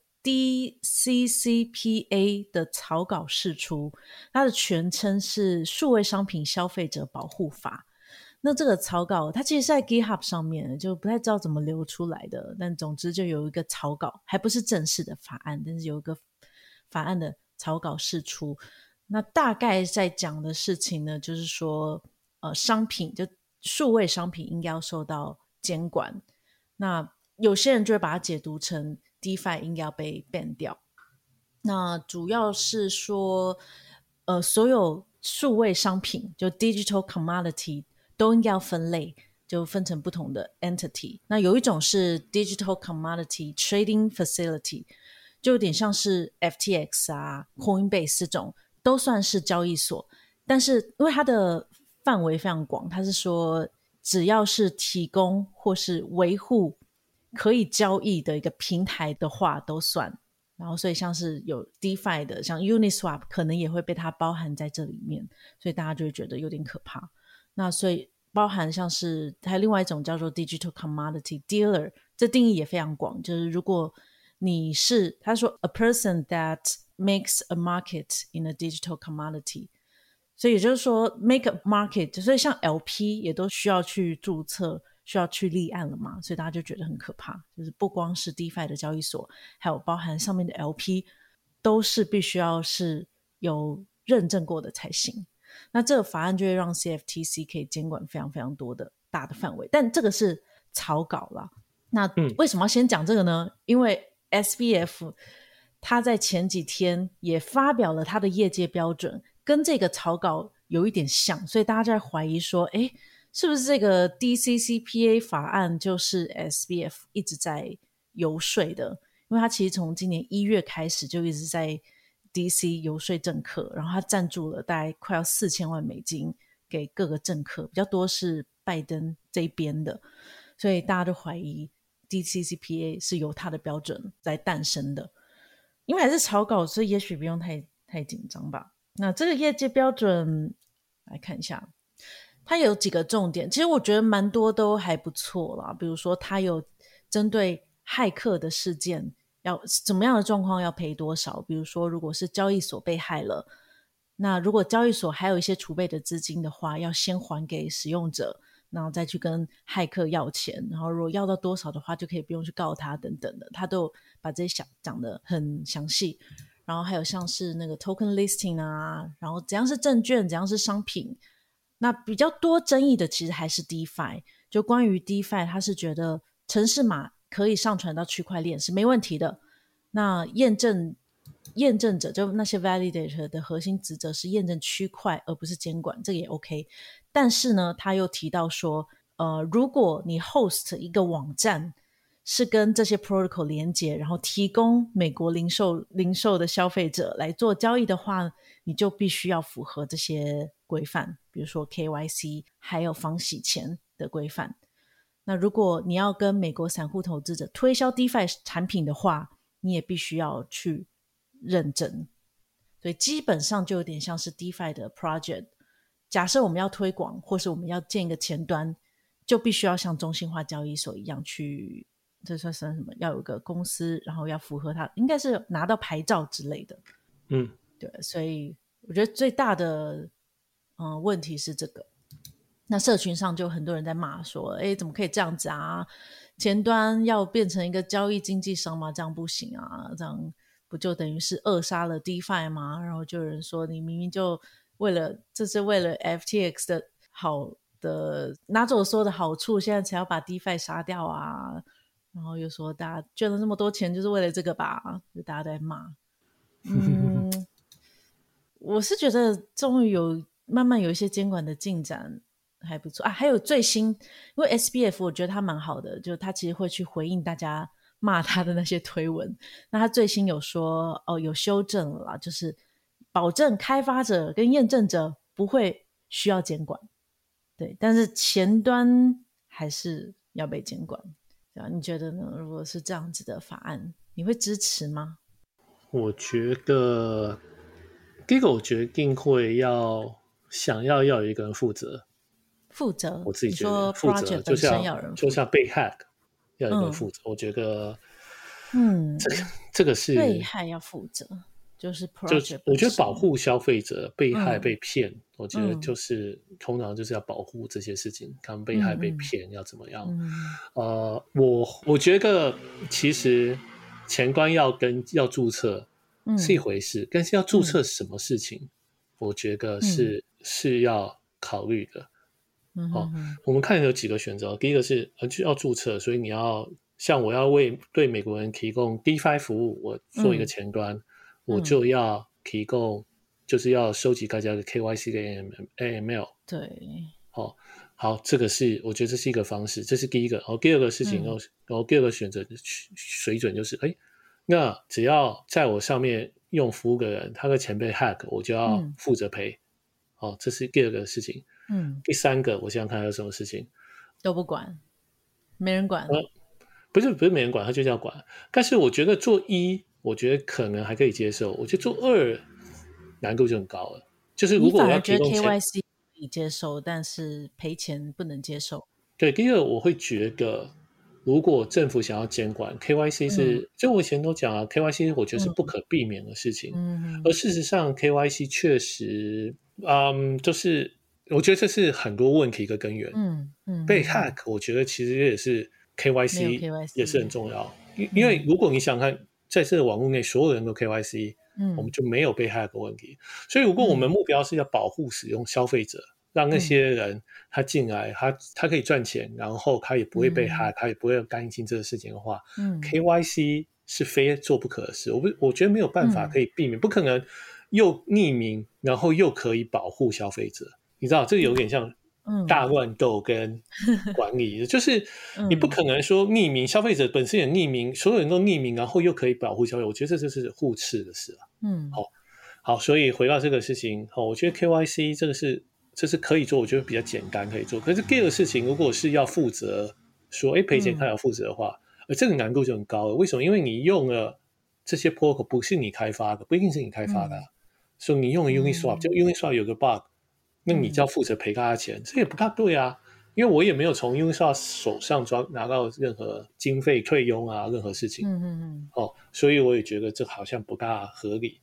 DCCPA 的草稿释出，它的全称是数位商品消费者保护法。那这个草稿它其实是在 GitHub 上面，就不太知道怎么流出来的，但总之就有一个草稿，还不是正式的法案，但是有一个法案的草稿释出。那大概在讲的事情呢，就是说商品就数位商品应该要受到监管。那有些人就会把它解读成 DeFi 应该要被 ban 掉。那主要是说所有数位商品就 digital commodity 都应该要分类，就分成不同的 entity。那有一种是 digital commodity trading facility， 就有点像是 FTX 啊 Coinbase 这种都算是交易所，但是因为它的范围非常广，它是说只要是提供或是维护可以交易的一个平台的话都算。然后所以像是有 DeFi 的，像 Uniswap 可能也会被它包含在这里面，所以大家就会觉得有点可怕。那所以包含像是还有另外一种叫做 Digital Commodity Dealer， 这定义也非常广，就是如果你是他说 a person that makes a market in a digital commodity， 所以也就是说 make a market， 所以像 LP 也都需要去注册，需要去立案了嘛，所以大家就觉得很可怕，就是不光是 DeFi 的交易所，还有包含上面的 LP 都是必须要是有认证过的才行。那这个法案就会让 CFTC 可以监管非常非常多的大的范围，但这个是草稿啦。那为什么要先讲这个呢？因为 SBF 他在前几天也发表了他的业界标准，跟这个草稿有一点像，所以大家在怀疑说诶，是不是这个 DCCPA 法案就是 SBF 一直在游说的？因为他其实从今年1月开始就一直在 DC 游说政客，然后他赞助了大概快要4000万美金给各个政客，比较多是拜登这边的，所以大家都怀疑 DCCPA 是由他的标准来诞生的。因为还是草稿，所以也许不用太紧张吧。那这个业界标准来看一下，它有几个重点，其实我觉得蛮多都还不错啦。比如说它有针对骇客的事件要怎么样的状况要赔多少，比如说如果是交易所被害了，那如果交易所还有一些储备的资金的话，要先还给使用者，然后再去跟骇客要钱，然后如果要到多少的话就可以不用去告他等等的，他都有把这些讲得很详细。然后还有像是那个 token listing 啊，然后怎样是证券怎样是商品。那比较多争议的其实还是 DeFi， 就关于 DeFi 他是觉得程式码可以上传到区块链是没问题的，那验证者就那些 validator 的核心职责是验证区块而不是监管，这个也 OK。 但是呢他又提到说如果你 host 一个网站是跟这些 protocol 连接，然后提供美国零售的消费者来做交易的话，你就必须要符合这些规范，比如说 KYC 还有防洗钱的规范。那如果你要跟美国散户投资者推销 DeFi 产品的话，你也必须要去认证。所以基本上就有点像是 DeFi 的 project， 假设我们要推广或是我们要建一个前端，就必须要像中心化交易所一样去，这算是什么，要有一个公司，然后要符合它，应该是拿到牌照之类的。对，所以我觉得最大的问题是这个。那社群上就很多人在骂说怎么可以这样子啊，前端要变成一个交易经纪商吗？这样不行啊，这样不就等于是扼杀了 DeFi 吗？然后就有人说你明明就这是为了 FTX 的好的拿走所有的好处，现在才要把 DeFi 杀掉啊，然后又说大家捐了那么多钱就是为了这个吧，就大家在骂。我是觉得终于慢慢有一些监管的进展还不错啊。还有最新，因为 SBF 我觉得他蛮好的，就他其实会去回应大家骂他的那些推文。那他最新有说有修正了啦，就是保证开发者跟验证者不会需要监管，对，但是前端还是要被监管。对啊，你觉得呢？如果是这样子的法案，你会支持吗？ 我觉得第一个，我决定会想要有一个人负责。 负责， 我自己觉得你说负 project 责本身要有人负责， 就像被 hack 要有一个人负责。我觉得这个是被害要负责，就是 project 就我觉得本身。 保护消费者被害被骗，我觉得就是通常就是要保护这些事情，他们被害被骗要怎么样？我觉得其实前端要注册是一回事，但是要注册什么事情，我觉得是要考虑的。我们看有几个选择，第一个是要注册，所以你要像我要对美国人提供 DeFi 服务，我做一个前端，我就要提供，就是要收集大家的 KYC 跟 AML。 对， 好，这个是我觉得这是一个方式，这是第一个。然后第二个事情，然后第二个选择水准就是，那只要在我上面用服务的人，他的钱被 hack， 我就要负责赔。这是第二个事情。第三个，我想想看还有什么事情都不管，没人管。 不是没人管，他就是要管。但是我觉得做一，我觉得可能还可以接受。我觉得做二难度就很高了。就是如果我要提供钱， 你反而觉得 KYC 可以接受，但是赔钱不能接受。 对，第二我会觉得，如果政府想要监管 KYC 是，就我以前都讲啊，KYC 我觉得是不可避免的事情。而事实上 KYC 确实，就是我觉得这是很多问题的根源。被 hack 我觉得其实也是 KYC 也是很重要，因为如果你想看在这个网络内所有人都 KYC，我们就没有被 hack 的问题。所以如果我们目标是要保护使用消费者，让那些人他进来他可以赚钱，然后他也不会被 hack，他也不会担心这个事情的话，KYC 是非做不可的事。我觉得没有办法可以避免，不可能又匿名然后又可以保护消费者。你知道这有点像大乱斗跟管理，就是你不可能说匿名，消费者本身也匿名，所有人都匿名，然后又可以保护消费者，我觉得这就是互斥的事啊。好，所以回到这个事情，我觉得 KYC 这是可以做，我觉得比较简单可以做。可是第二个事情，如果是要负责说，赔钱他要负责的话，这个难度就很高了。为什么？因为你用了这些 protocol 不是你开发的，不一定是你开发的，所以你用了 Uniswap，就 Uniswap 有个 bug。那你就要负责赔他钱，这也不大对啊，因为我也没有从 Uniswap 手上拿到任何经费退佣啊，任何事情，所以我也觉得这好像不大合理。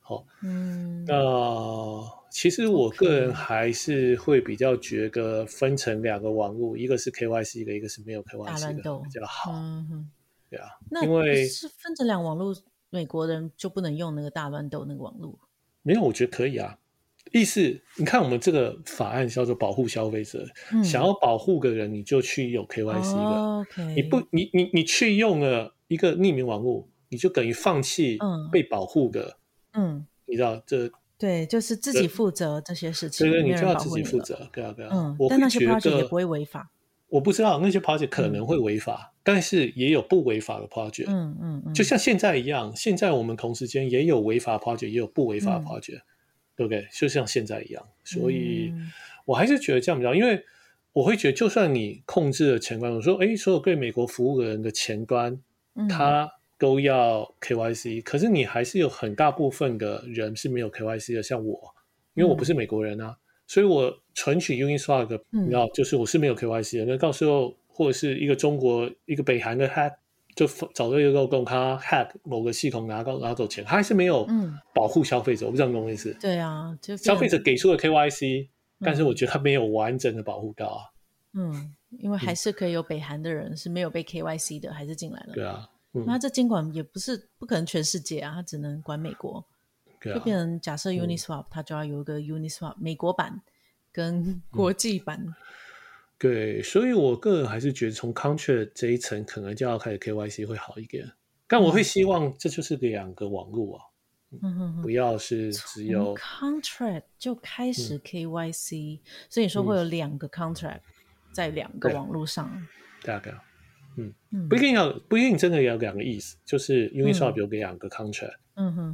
其实我个人还是会比较觉得分成两个网路，一个是 KYC 的，一个是没有 KYC 的比较好。对啊， 那因为是分成两网路，美国人就不能用那个大乱斗那个网路？ 没有，我觉得可以啊。意思，你看我们这个法案叫做保护消费者，想要保护的人，你就去有 KYC 的。你去用了一个匿名网络，你就等于放弃被保护的。你知道这对，就是自己负责这些事情， 对，你就要自己负责。对啊。 但那些 project 也不会违法。 我不知道那些 project 可能会违法，但是也有不违法的 project。就像现在一样，现在我们同时间也有违法 project，也有不违法 project。对不对？就像现在一样，所以我还是觉得这样比较，因为我会觉得，就算你控制了前端，我说，所有对美国服务的人的前端，他都要 KYC，可是你还是有很大部分的人是没有 KYC 的，像我，因为我不是美国人啊，所以我存取 Uniswap 的，你知道，就是我是没有 KYC 的，那到时候或者是一个中国、一个北韩的 hack。就找到一个漏洞，他 hack 某个系统拿走钱，他还是没有保护消费者。我不知道你懂我意思。 对啊，就消费者给出了 KYC，但是我觉得他没有完整的保护到啊。 因为还是可以有北韩的人是没有被 KYC 的，还是进来了。 对啊， 那这监管也不可能全世界啊，他只能管美国。就变成假设 Uniswap，它就要有一个 Uniswap 美国版跟国际版。 对，所以我个人还是觉得从 contract 这一层可能就要开始 KYC 会好一点，但我会希望这就是两个网路啊，不要是只有 contract 就开始 KYC，所以你说会有两个 contract 在两个网路上， 大概，不一定真的有两个意思，就是 Uniswap 有两个 contract，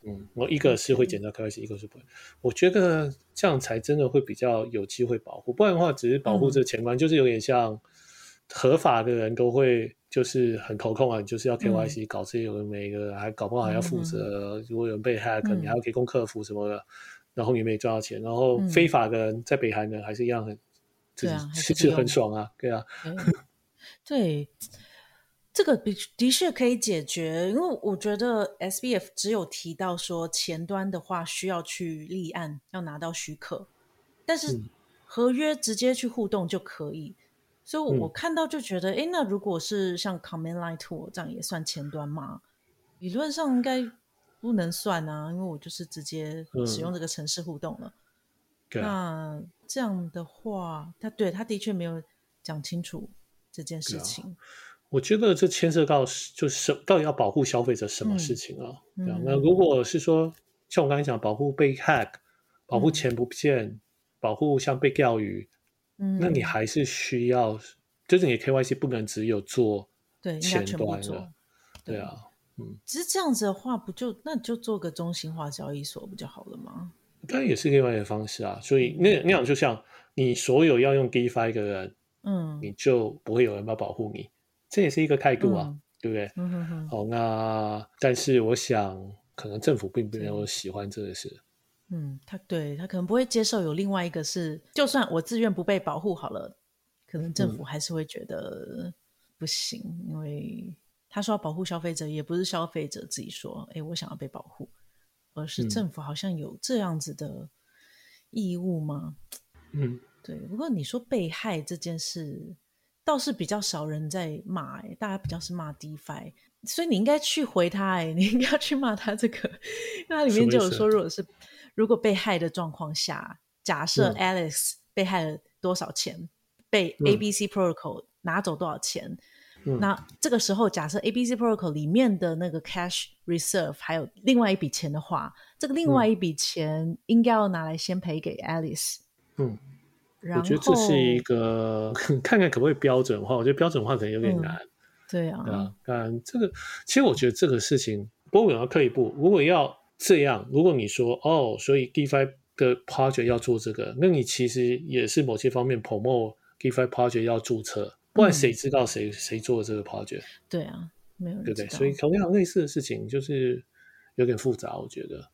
我一个是会检查 KYC， 一个是不会。我觉得这样才真的会比较有机会保护，不然的话只是保护这前端，就是有点像合法的人都会就是很头痛啊，你就是要 KYC，搞这些有的没的，还搞不好还要负责，如果有人被 hack，你还要提供客服什么的，然后你没赚到钱，然后非法的人在北韩呢还是一样很自己吃很爽啊，对啊， 对。这个的确可以解决，因为我觉得 SBF 只有提到说前端的话需要去立案，要拿到许可，但是合约直接去互动就可以。所以我看到就觉得，那如果是像 Command Line Tool 这样也算前端吗？理论上应该不能算啊，因为我就是直接使用这个程式互动了。那这样的话，他的确没有讲清楚这件事情。 我觉得这牵涉到就是到底要保护消费者什么事情啊？那如果是说像我刚才讲，保护被 hack， 保护钱不见，保护像被钓鱼，那你还是需要，就是你 KYC 不能只有做前端的，对啊， 只是这样子的话，那你就做个中心化交易所不就好了吗？ 当然也是另外一个方式啊。所以那样就像你所有要用 DeFi 的人，你就不会有人要保护你。这也是一个态度啊，对不对？好，那但是我想，可能政府并没有喜欢这个事。 他可能不会接受有另外一个是，就算我自愿不被保护好了，可能政府还是会觉得不行，因为他说要保护消费者，也不是消费者自己说，我想要被保护，而是政府好像有这样子的义务吗？对。不过你说被害这件事，倒是比较少人在骂，大家比较是骂 DeFi， 所以你应该去回他，你应该要去骂他这个，因为他里面就有说，如果被害的状况下，假设 Alice 被害了多少钱，被 ABC Protocol 拿走多少钱，那这个时候假设 ABC Protocol 里面的那个 cash reserve 还有另外一笔钱的话，这个另外一笔钱应该要拿来先赔给 Alice。 我觉得这是一个看看可不可以标准化，我觉得标准化可能有点难。 对啊， 当然这个其实我觉得这个事情，不过我要退一步，如果要这样，如果你说所以 DeFi 的 project 要做这个，那你其实也是某些方面 promote DeFi project 要注册，不然谁知道谁做这个 project？ 对啊，没有人知道， 对不对？所以同样类似的事情就是有点复杂，我觉得。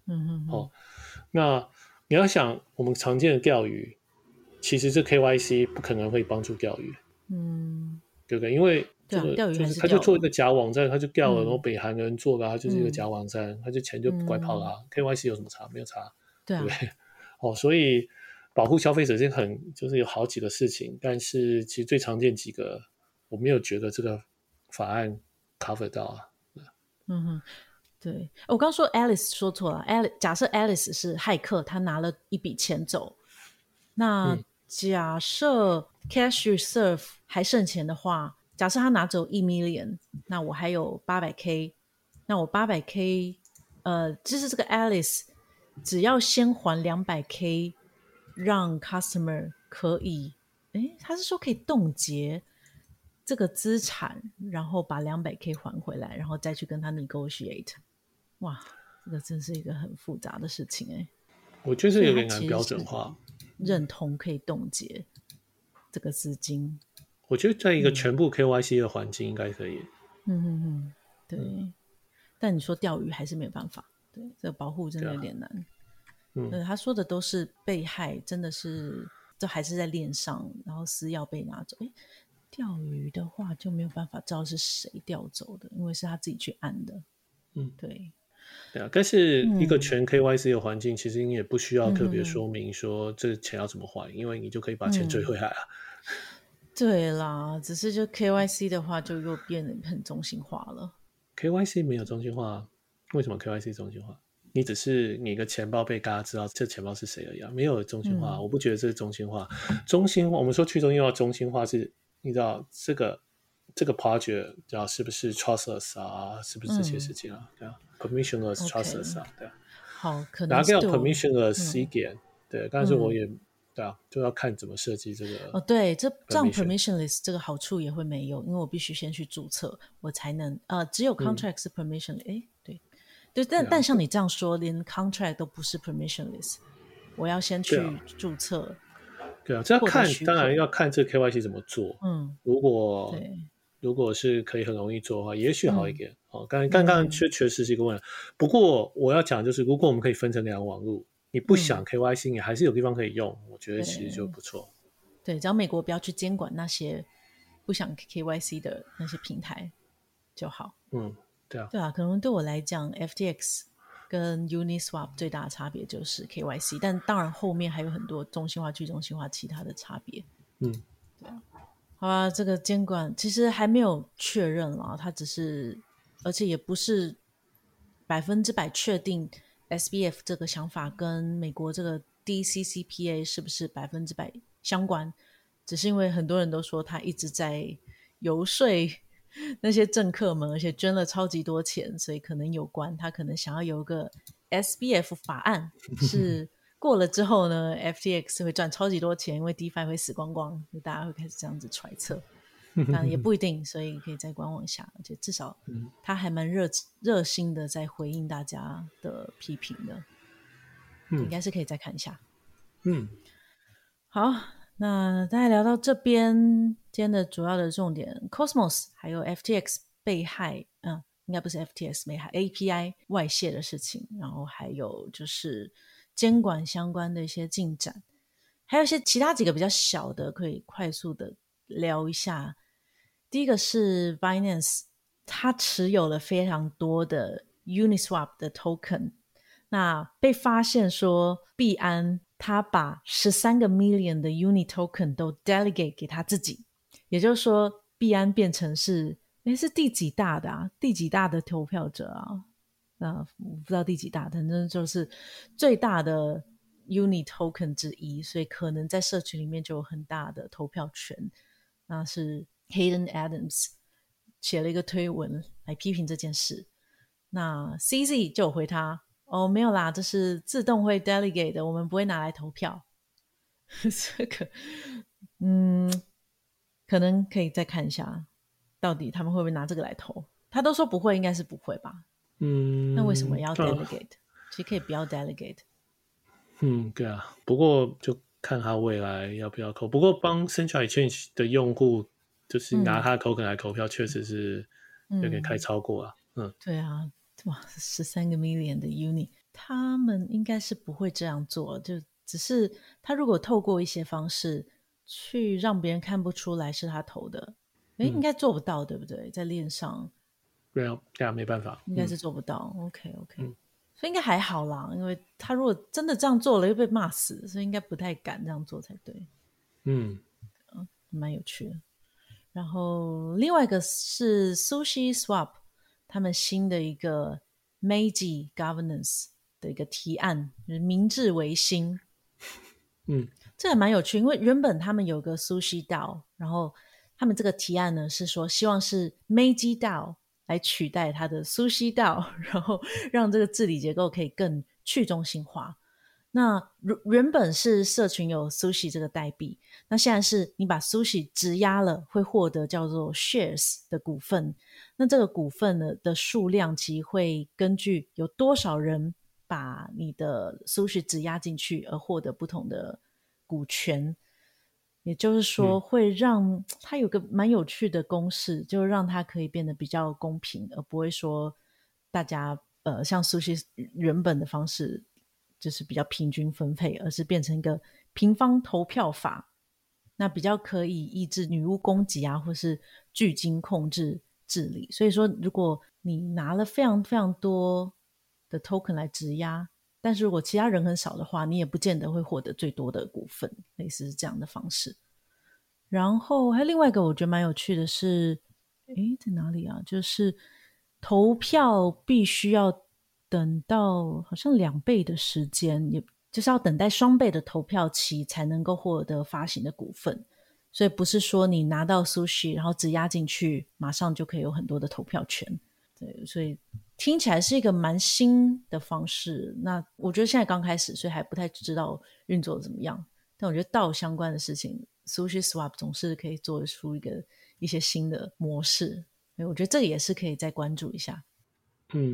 那你要想我们常见的钓鱼，其实这 KYC 不可能会帮助钓鱼，对不对？因为这个就是他就做一个假网站，他就钓了，然后北韩人做的，他就是一个假网站，他就钱就拐跑了KYC 有什么差？没有差，对不对？所以保护消费者就是有好几个事情，但是其实最常见几个，我没有觉得这个法案 cover 到啊。 对，我刚说 Alice 说错了，假设 Alice 是骇客，他拿了一笔钱走，那假设 cash reserve 还剩钱的话，假设他拿走1 million， 那我还有800K， 那我800K，就是这个 Alice 只要先还200K， 让 customer 可以，他是说可以冻结这个资产，然后把200K 还回来，然后再去跟他 negotiate。哇，这个真是一个很复杂的事情我觉得这有点难标准化。 认同可以冻结这个资金， 我觉得在一个全部 KYC 的环境应该可以。 对。但你说钓鱼还是没有办法，对，这个保护真的有点难。他说的都是被害，真的是这还是在链上，然后私钥被拿走。钓鱼的话就没有办法知道是谁钓走的，因为是他自己去按的。对。 对啊，但是一个全 KYC 的环境，其实你也不需要特别说明说这钱要怎么还，因为你就可以把钱追回来了。 对啦，只是就 KYC 的话，就又变得很中心化了。 KYC 没有中心化，为什么 KYC 中心化？你只是你的钱包被大家知道这钱包是谁而已，没有中心化。我不觉得这是中心化。我们说去中心化，中心化是你知道这个 project 叫是不是 trustless 啊，是不是这些事情啊？对啊 ，permissionless trustless 啊，对啊。 好，可能哪个叫 permissionless 一点？对，但是我也对啊，就要看怎么设计这个。 对，这样 permissionless 这个好处也会没有，因为我必须先去注册，我才能只有 contract 是 permissionless。对， 对，但像你这样说，连 contract 都不是 permissionless， 我要先去注册。 对啊，这要看，当然要看这个 KYC 怎么做。如果是可以很容易做的话，也许好一点。刚刚确实是一个问题。不过我要讲就是，如果我们可以分成2个网路，你不想 KYC，你还是有地方可以用，我觉得其实就不错。 对，只要美国不要去监管那些不想 KYC 的那些平台就好。 对啊。 对啊，可能对我来讲 FTX 跟 Uniswap 最大的差别就是 KYC， 但当然后面还有很多中心化、去中心化其他的差别。对啊。好啊，这个监管其实还没有确认啦，它只是，而且也不是100%确定 SBF 这个想法跟美国这个 DCCPA 是不是100%相关，只是因为很多人都说他一直在游说那些政客们，而且捐了超级多钱，所以可能有关，他可能想要有一个 SBF 法案是过了之后呢FTX 会赚超级多钱，因为 DeFi 会死光光，大家会开始这样子揣测。但也不一定，所以可以再观望一下，而且至少他还蛮热心的在回应大家的批评的。应该是可以再看一下。好，那大家聊到这边，今天的主要的重点 Cosmos 还有 FTX 被害，应该不是 FTX 被害 API 外泄的事情，然后还有就是监管相关的一些进展，还有一些其他几个比较小的可以快速的聊一下。第一个是 Binance， 它持有了非常多的 Uniswap 的 token， 那被发现说币安他把13个 million 的 Uni token 都 delegate 给他自己，也就是说币安变成是第几大的啊？第几大的投票者啊？我不知道第几大，反正就是最大的 Uni token 之一，所以可能在社群里面就有很大的投票权。那是 Hayden Adams 写了一个推文来批评这件事，那 CZ 就有回他没有啦，这是自动会 delegate 的，我们不会拿来投票。这个可能可以再看一下到底他们会不会拿这个来投，他都说不会，应该是不会吧。那为什么要 delegate？其实可以不要 delegate。 对啊，不过就看他未来要不要扣。不过帮 Central Exchange 的用户就是拿他的 token 来投票，确实是有点太超过了。 对啊，哇，13个 million 的 Uni， 他们应该是不会这样做，就只是他如果透过一些方式去让别人看不出来是他投的，应该做不到，对不对？在链上， 对啊，没办法， 应该是做不到。OK，所以应该还好啦，因为他如果真的这样做了，又被骂死，所以应该不太敢这样做才对。蛮有趣的。然后另外一个是 Sushi Swap， 他们新的一个 Meiji Governance 的一个提案，就是明治维新。这还蛮有趣，因为原本他们有个 Sushi DAO， 然后他们这个提案呢是说希望是 Meiji DAO 来取代它的 Sushi DAO， 然后让这个治理结构可以更去中心化。那原本是社群有 Sushi 这个代币，那现在是你把 Sushi 质押了，会获得叫做 shares 的股份。那这个股份的数量其实会根据有多少人把你的 Sushi 质押进去而获得不同的股权。也就是说会让它有个蛮有趣的公式，就让它可以变得比较公平，而不会说大家像 Sushi 原本的方式就是比较平均分配，而是变成一个平方投票法，那比较可以抑制女巫攻击啊，或是巨鲸控制治理。所以说如果你拿了非常非常多的 token 来质押，但是如果其他人很少的话，你也不见得会获得最多的股份，类似是这样的方式。然后还有另外一个我觉得蛮有趣的是，在哪里啊？就是投票必须要等到好像2倍的时间，也就是要等待2倍的投票期才能够获得发行的股份。所以不是说你拿到 Sushi 然后质押进去马上就可以有很多的投票权。对，所以听起来是一个蛮新的方式。那我觉得现在刚开始，所以还不太知道运作怎么样。但我觉得DAO相关的事情 Sushi Swap 总是可以做出一些新的模式，所以我觉得这个也是可以再关注一下。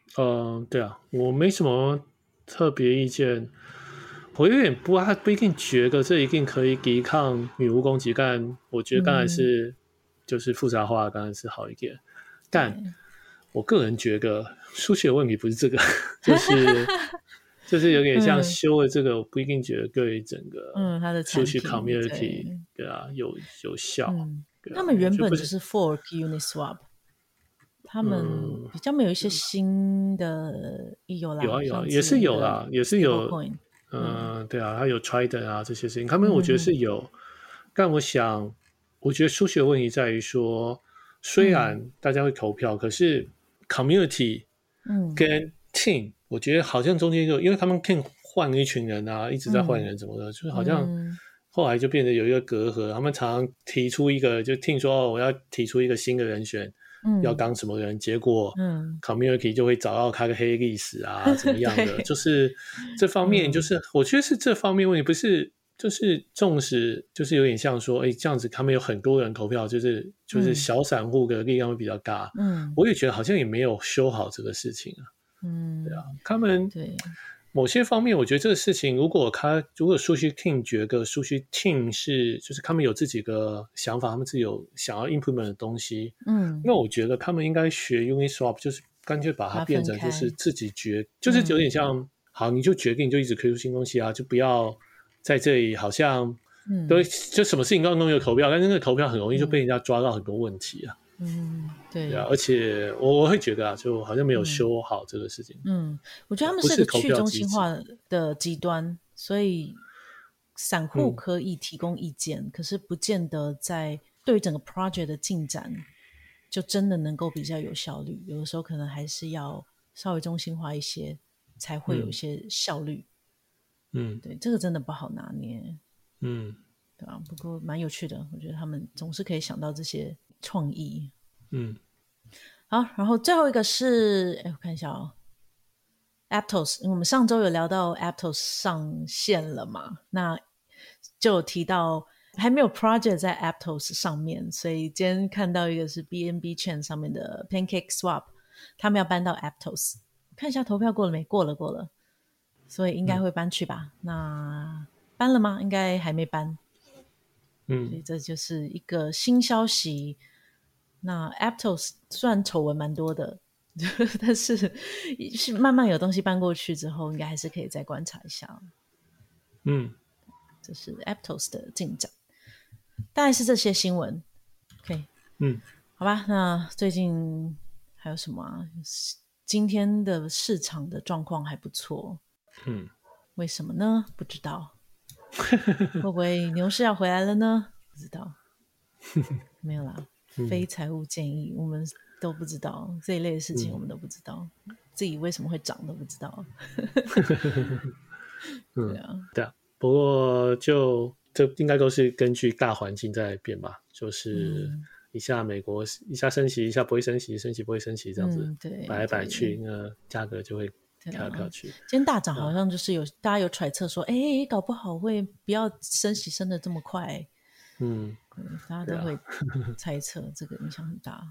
对啊，我没什么特别意见。我有点不一定觉得这一定可以抵抗女巫攻击，但我觉得当然是、就是复杂化当然是好一点。但我个人觉得数学问题不是这个，就是有点像修了这个，我不一定觉得对整个它的数学产品 community 对啊有效。 他们原本就是 fork Uniswap， 他们比较没有一些新的有啦， 有啊，也是有啦，也是有。对啊，它有 Trident 啊这些事情，他们我觉得是有。但我想，我觉得数学问题在于说，虽然大家会投票，可是 community 跟 team，我觉得好像中间因为他们 team 换了一群人啊，一直在换人什么的，就是好像后来就变得有一个隔阂。他们常常提出一个，就 team 说我要提出一个新的人选。要当什么人，结果community 就会找到他的黑历史啊，怎么样的，就是这方面，就是我觉得是这方面问题，不是就是纵使就是有点像说，这样子他们有很多人投票，就是小散户的力量会比较大，我也觉得好像也没有修好这个事情啊，对啊，他们对。某些方面，我觉得这个事情，如果数据 team 觉得数据 team 就是他们有自己的想法，他们自己有想要 implement 的东西，那我觉得他们应该学 Uniswap， 就是干脆把它变成就是自己就是有点像，好，你就决定就一直推出新东西啊，就不要在这里好像就什么事情都弄一个投票，但是那个投票很容易就被人家抓到很多问题啊。对啊，而且我会觉得啊，就好像没有修好这个事情。 我觉得他们是个去中心化的极端，所以散户可以提供意见，可是不见得在对于整个 project 的进展就真的能够比较有效率。有的时候可能还是要稍微中心化一些，才会有一些效率。对，这个真的不好拿捏。对啊，不过蛮有趣的，我觉得他们总是可以想到这些创意。好，然后最后一个是，我看一下哦 ，Aptos， 因为我们上周有聊到 Aptos 上线了嘛，那就有提到还没有 project 在 Aptos 上面，所以今天看到一个是 BNB Chain 上面的 PancakeSwap， 他们要搬到 Aptos， 看一下投票过了没？过了，所以应该会搬去吧？那搬了吗？应该还没搬。所以这就是一个新消息。那 Aptos 虽然丑闻蛮多的，但是慢慢有东西搬过去之后，应该还是可以再观察一下。这是 Aptos 的进展，大概是这些新闻。OK， 好吧，那最近还有什么啊？今天的市场的状况还不错。为什么呢？不知道。会不会牛市要回来了呢？不知道。没有啦，非财务建议我们都不知道，这一类的事情我们都不知道，自己为什么会涨都不知道。 对啊，不过这应该都是根据大环境在变吧，就是一下美国一下升息，一下不会升息，升息不会升息，这样子摆来摆去，那价格就会跳来跳去。 今天大涨好像就是大家有揣测说，搞不好会不要升息升得这么快。大家都会猜测，这个影响很大。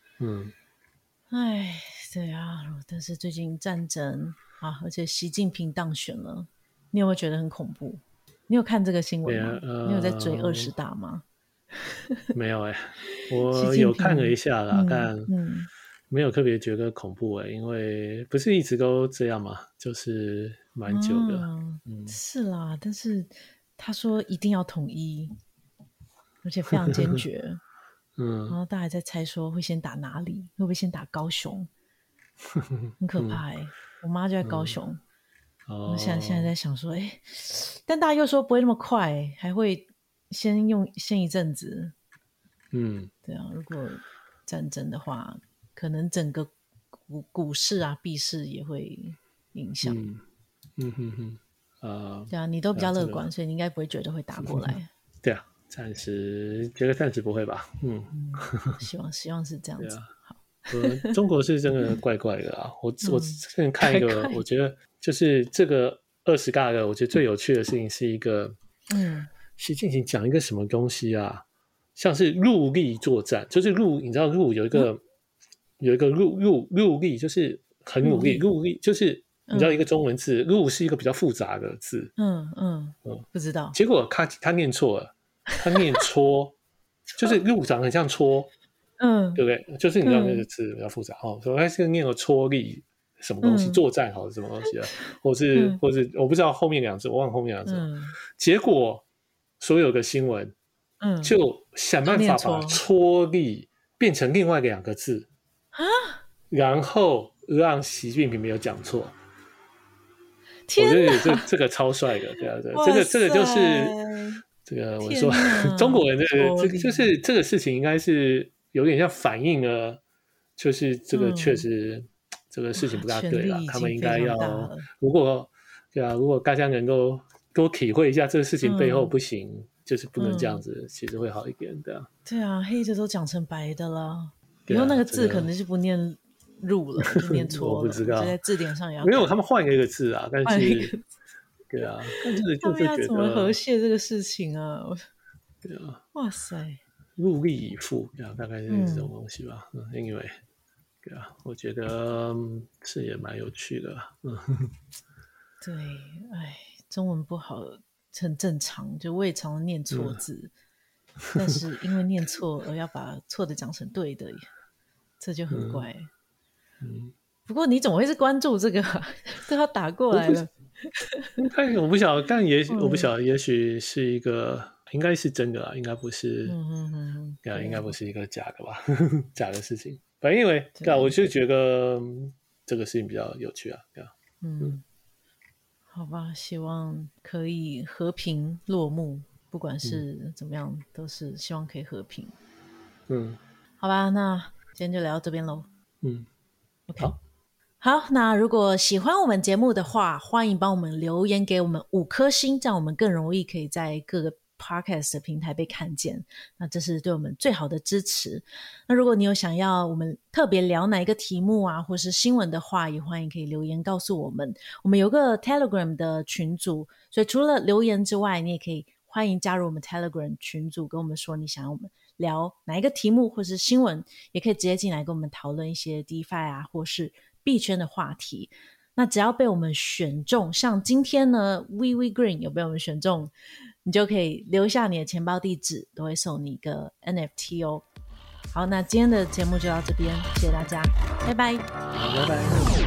对啊，但是最近战争啊，而且习近平当选了，你有没有觉得很恐怖？你有看这个新闻吗？你有在追20大吗？ 没有我有看了一下啦，但没有特别觉得恐怖因为不是一直都这样嘛，就是蛮久的。 是啦，但是他说一定要统一。而且非常坚决，然后大家还在猜说会先打哪里，会不会先打高雄？很可怕我妈就在高雄，我现在在想说，但大家又说不会那么快，还会先一阵子。对啊，如果战争的话，可能整个股市啊、币市也会影响。对啊，你都比较乐观，所以你应该不会觉得会打过来。 对啊。暂时不会吧， 希望是这样子。好， 中国是真的怪怪的啊！我之前看一个，我觉得就是这个20大的，我觉得最有趣的事情是一个，习近平讲一个什么东西啊？像是陆力作战，就是你知道陆有一个陆力，就是很努力，努力就是你知道一个中文字，入是一个比较复杂的字， 不知道。 结果他念错了，他念戳，就是入长得很像戳，对不对？就是你知道那个字比较复杂所以他是念了戳力什么东西，作战好是什么东西啊，或是我不知道后面两字，我忘了后面两字，结果所有的新闻就想办法把戳力变成另外两个字然后让习近平没有讲错。我觉得这个超帅的，对啊，对，这个就是这个我说中国人就是这个事情应该是有点像反映了，就是这个确实这个事情不大对了，他们应该要如果大家能够多体会一下这个事情背后不行，就是不能这样子，其实会好一点的。 对啊，黑的都讲成白的了，以后那个字可能是不念入了，就念错了， 我不知道， 就在字典上也要没有，他们换一个字啊，但是对啊，但是他们要怎么和谐这个事情啊？ 对啊， 哇塞， 入力以赴，大概是这种东西吧。anyway， 对啊，我觉得是也蛮有趣的。 对，中文不好很正常，就我也常常念错字，但是因为念错而要把错的讲成对的，这就很怪。不过你怎么会是关注这个都要打过来了？ 我不晓得，但我不晓得，也许是一个，应该是真的啦，应该不是，应该不是一个假的吧，假的事情。反正因为对啊，我就觉得这个事情比较有趣啊，对啊， 好吧，希望可以和平落幕，不管是怎么样，都是希望可以和平。好吧，那今天就聊到这边咯。OK。好，那如果喜欢我们节目的话，欢迎帮我们留言给我们5颗星，这样我们更容易可以在各个 podcast 的平台被看见，那这是对我们最好的支持。那如果你有想要我们特别聊哪一个题目啊，或是新闻的话，也欢迎可以留言告诉我们。我们有个 Telegram 的群组，所以除了留言之外，你也可以欢迎加入我们 Telegram 群组，跟我们说你想要我们聊哪一个题目或是新闻，也可以直接进来跟我们讨论一些 DeFi 啊，或是币圈的话题。那只要被我们选中，像今天呢 WeWeGreen 有被我们选中，你就可以留下你的钱包地址，都会送你一个 NFT 哦。好，那今天的节目就到这边，谢谢大家，拜拜。 拜拜。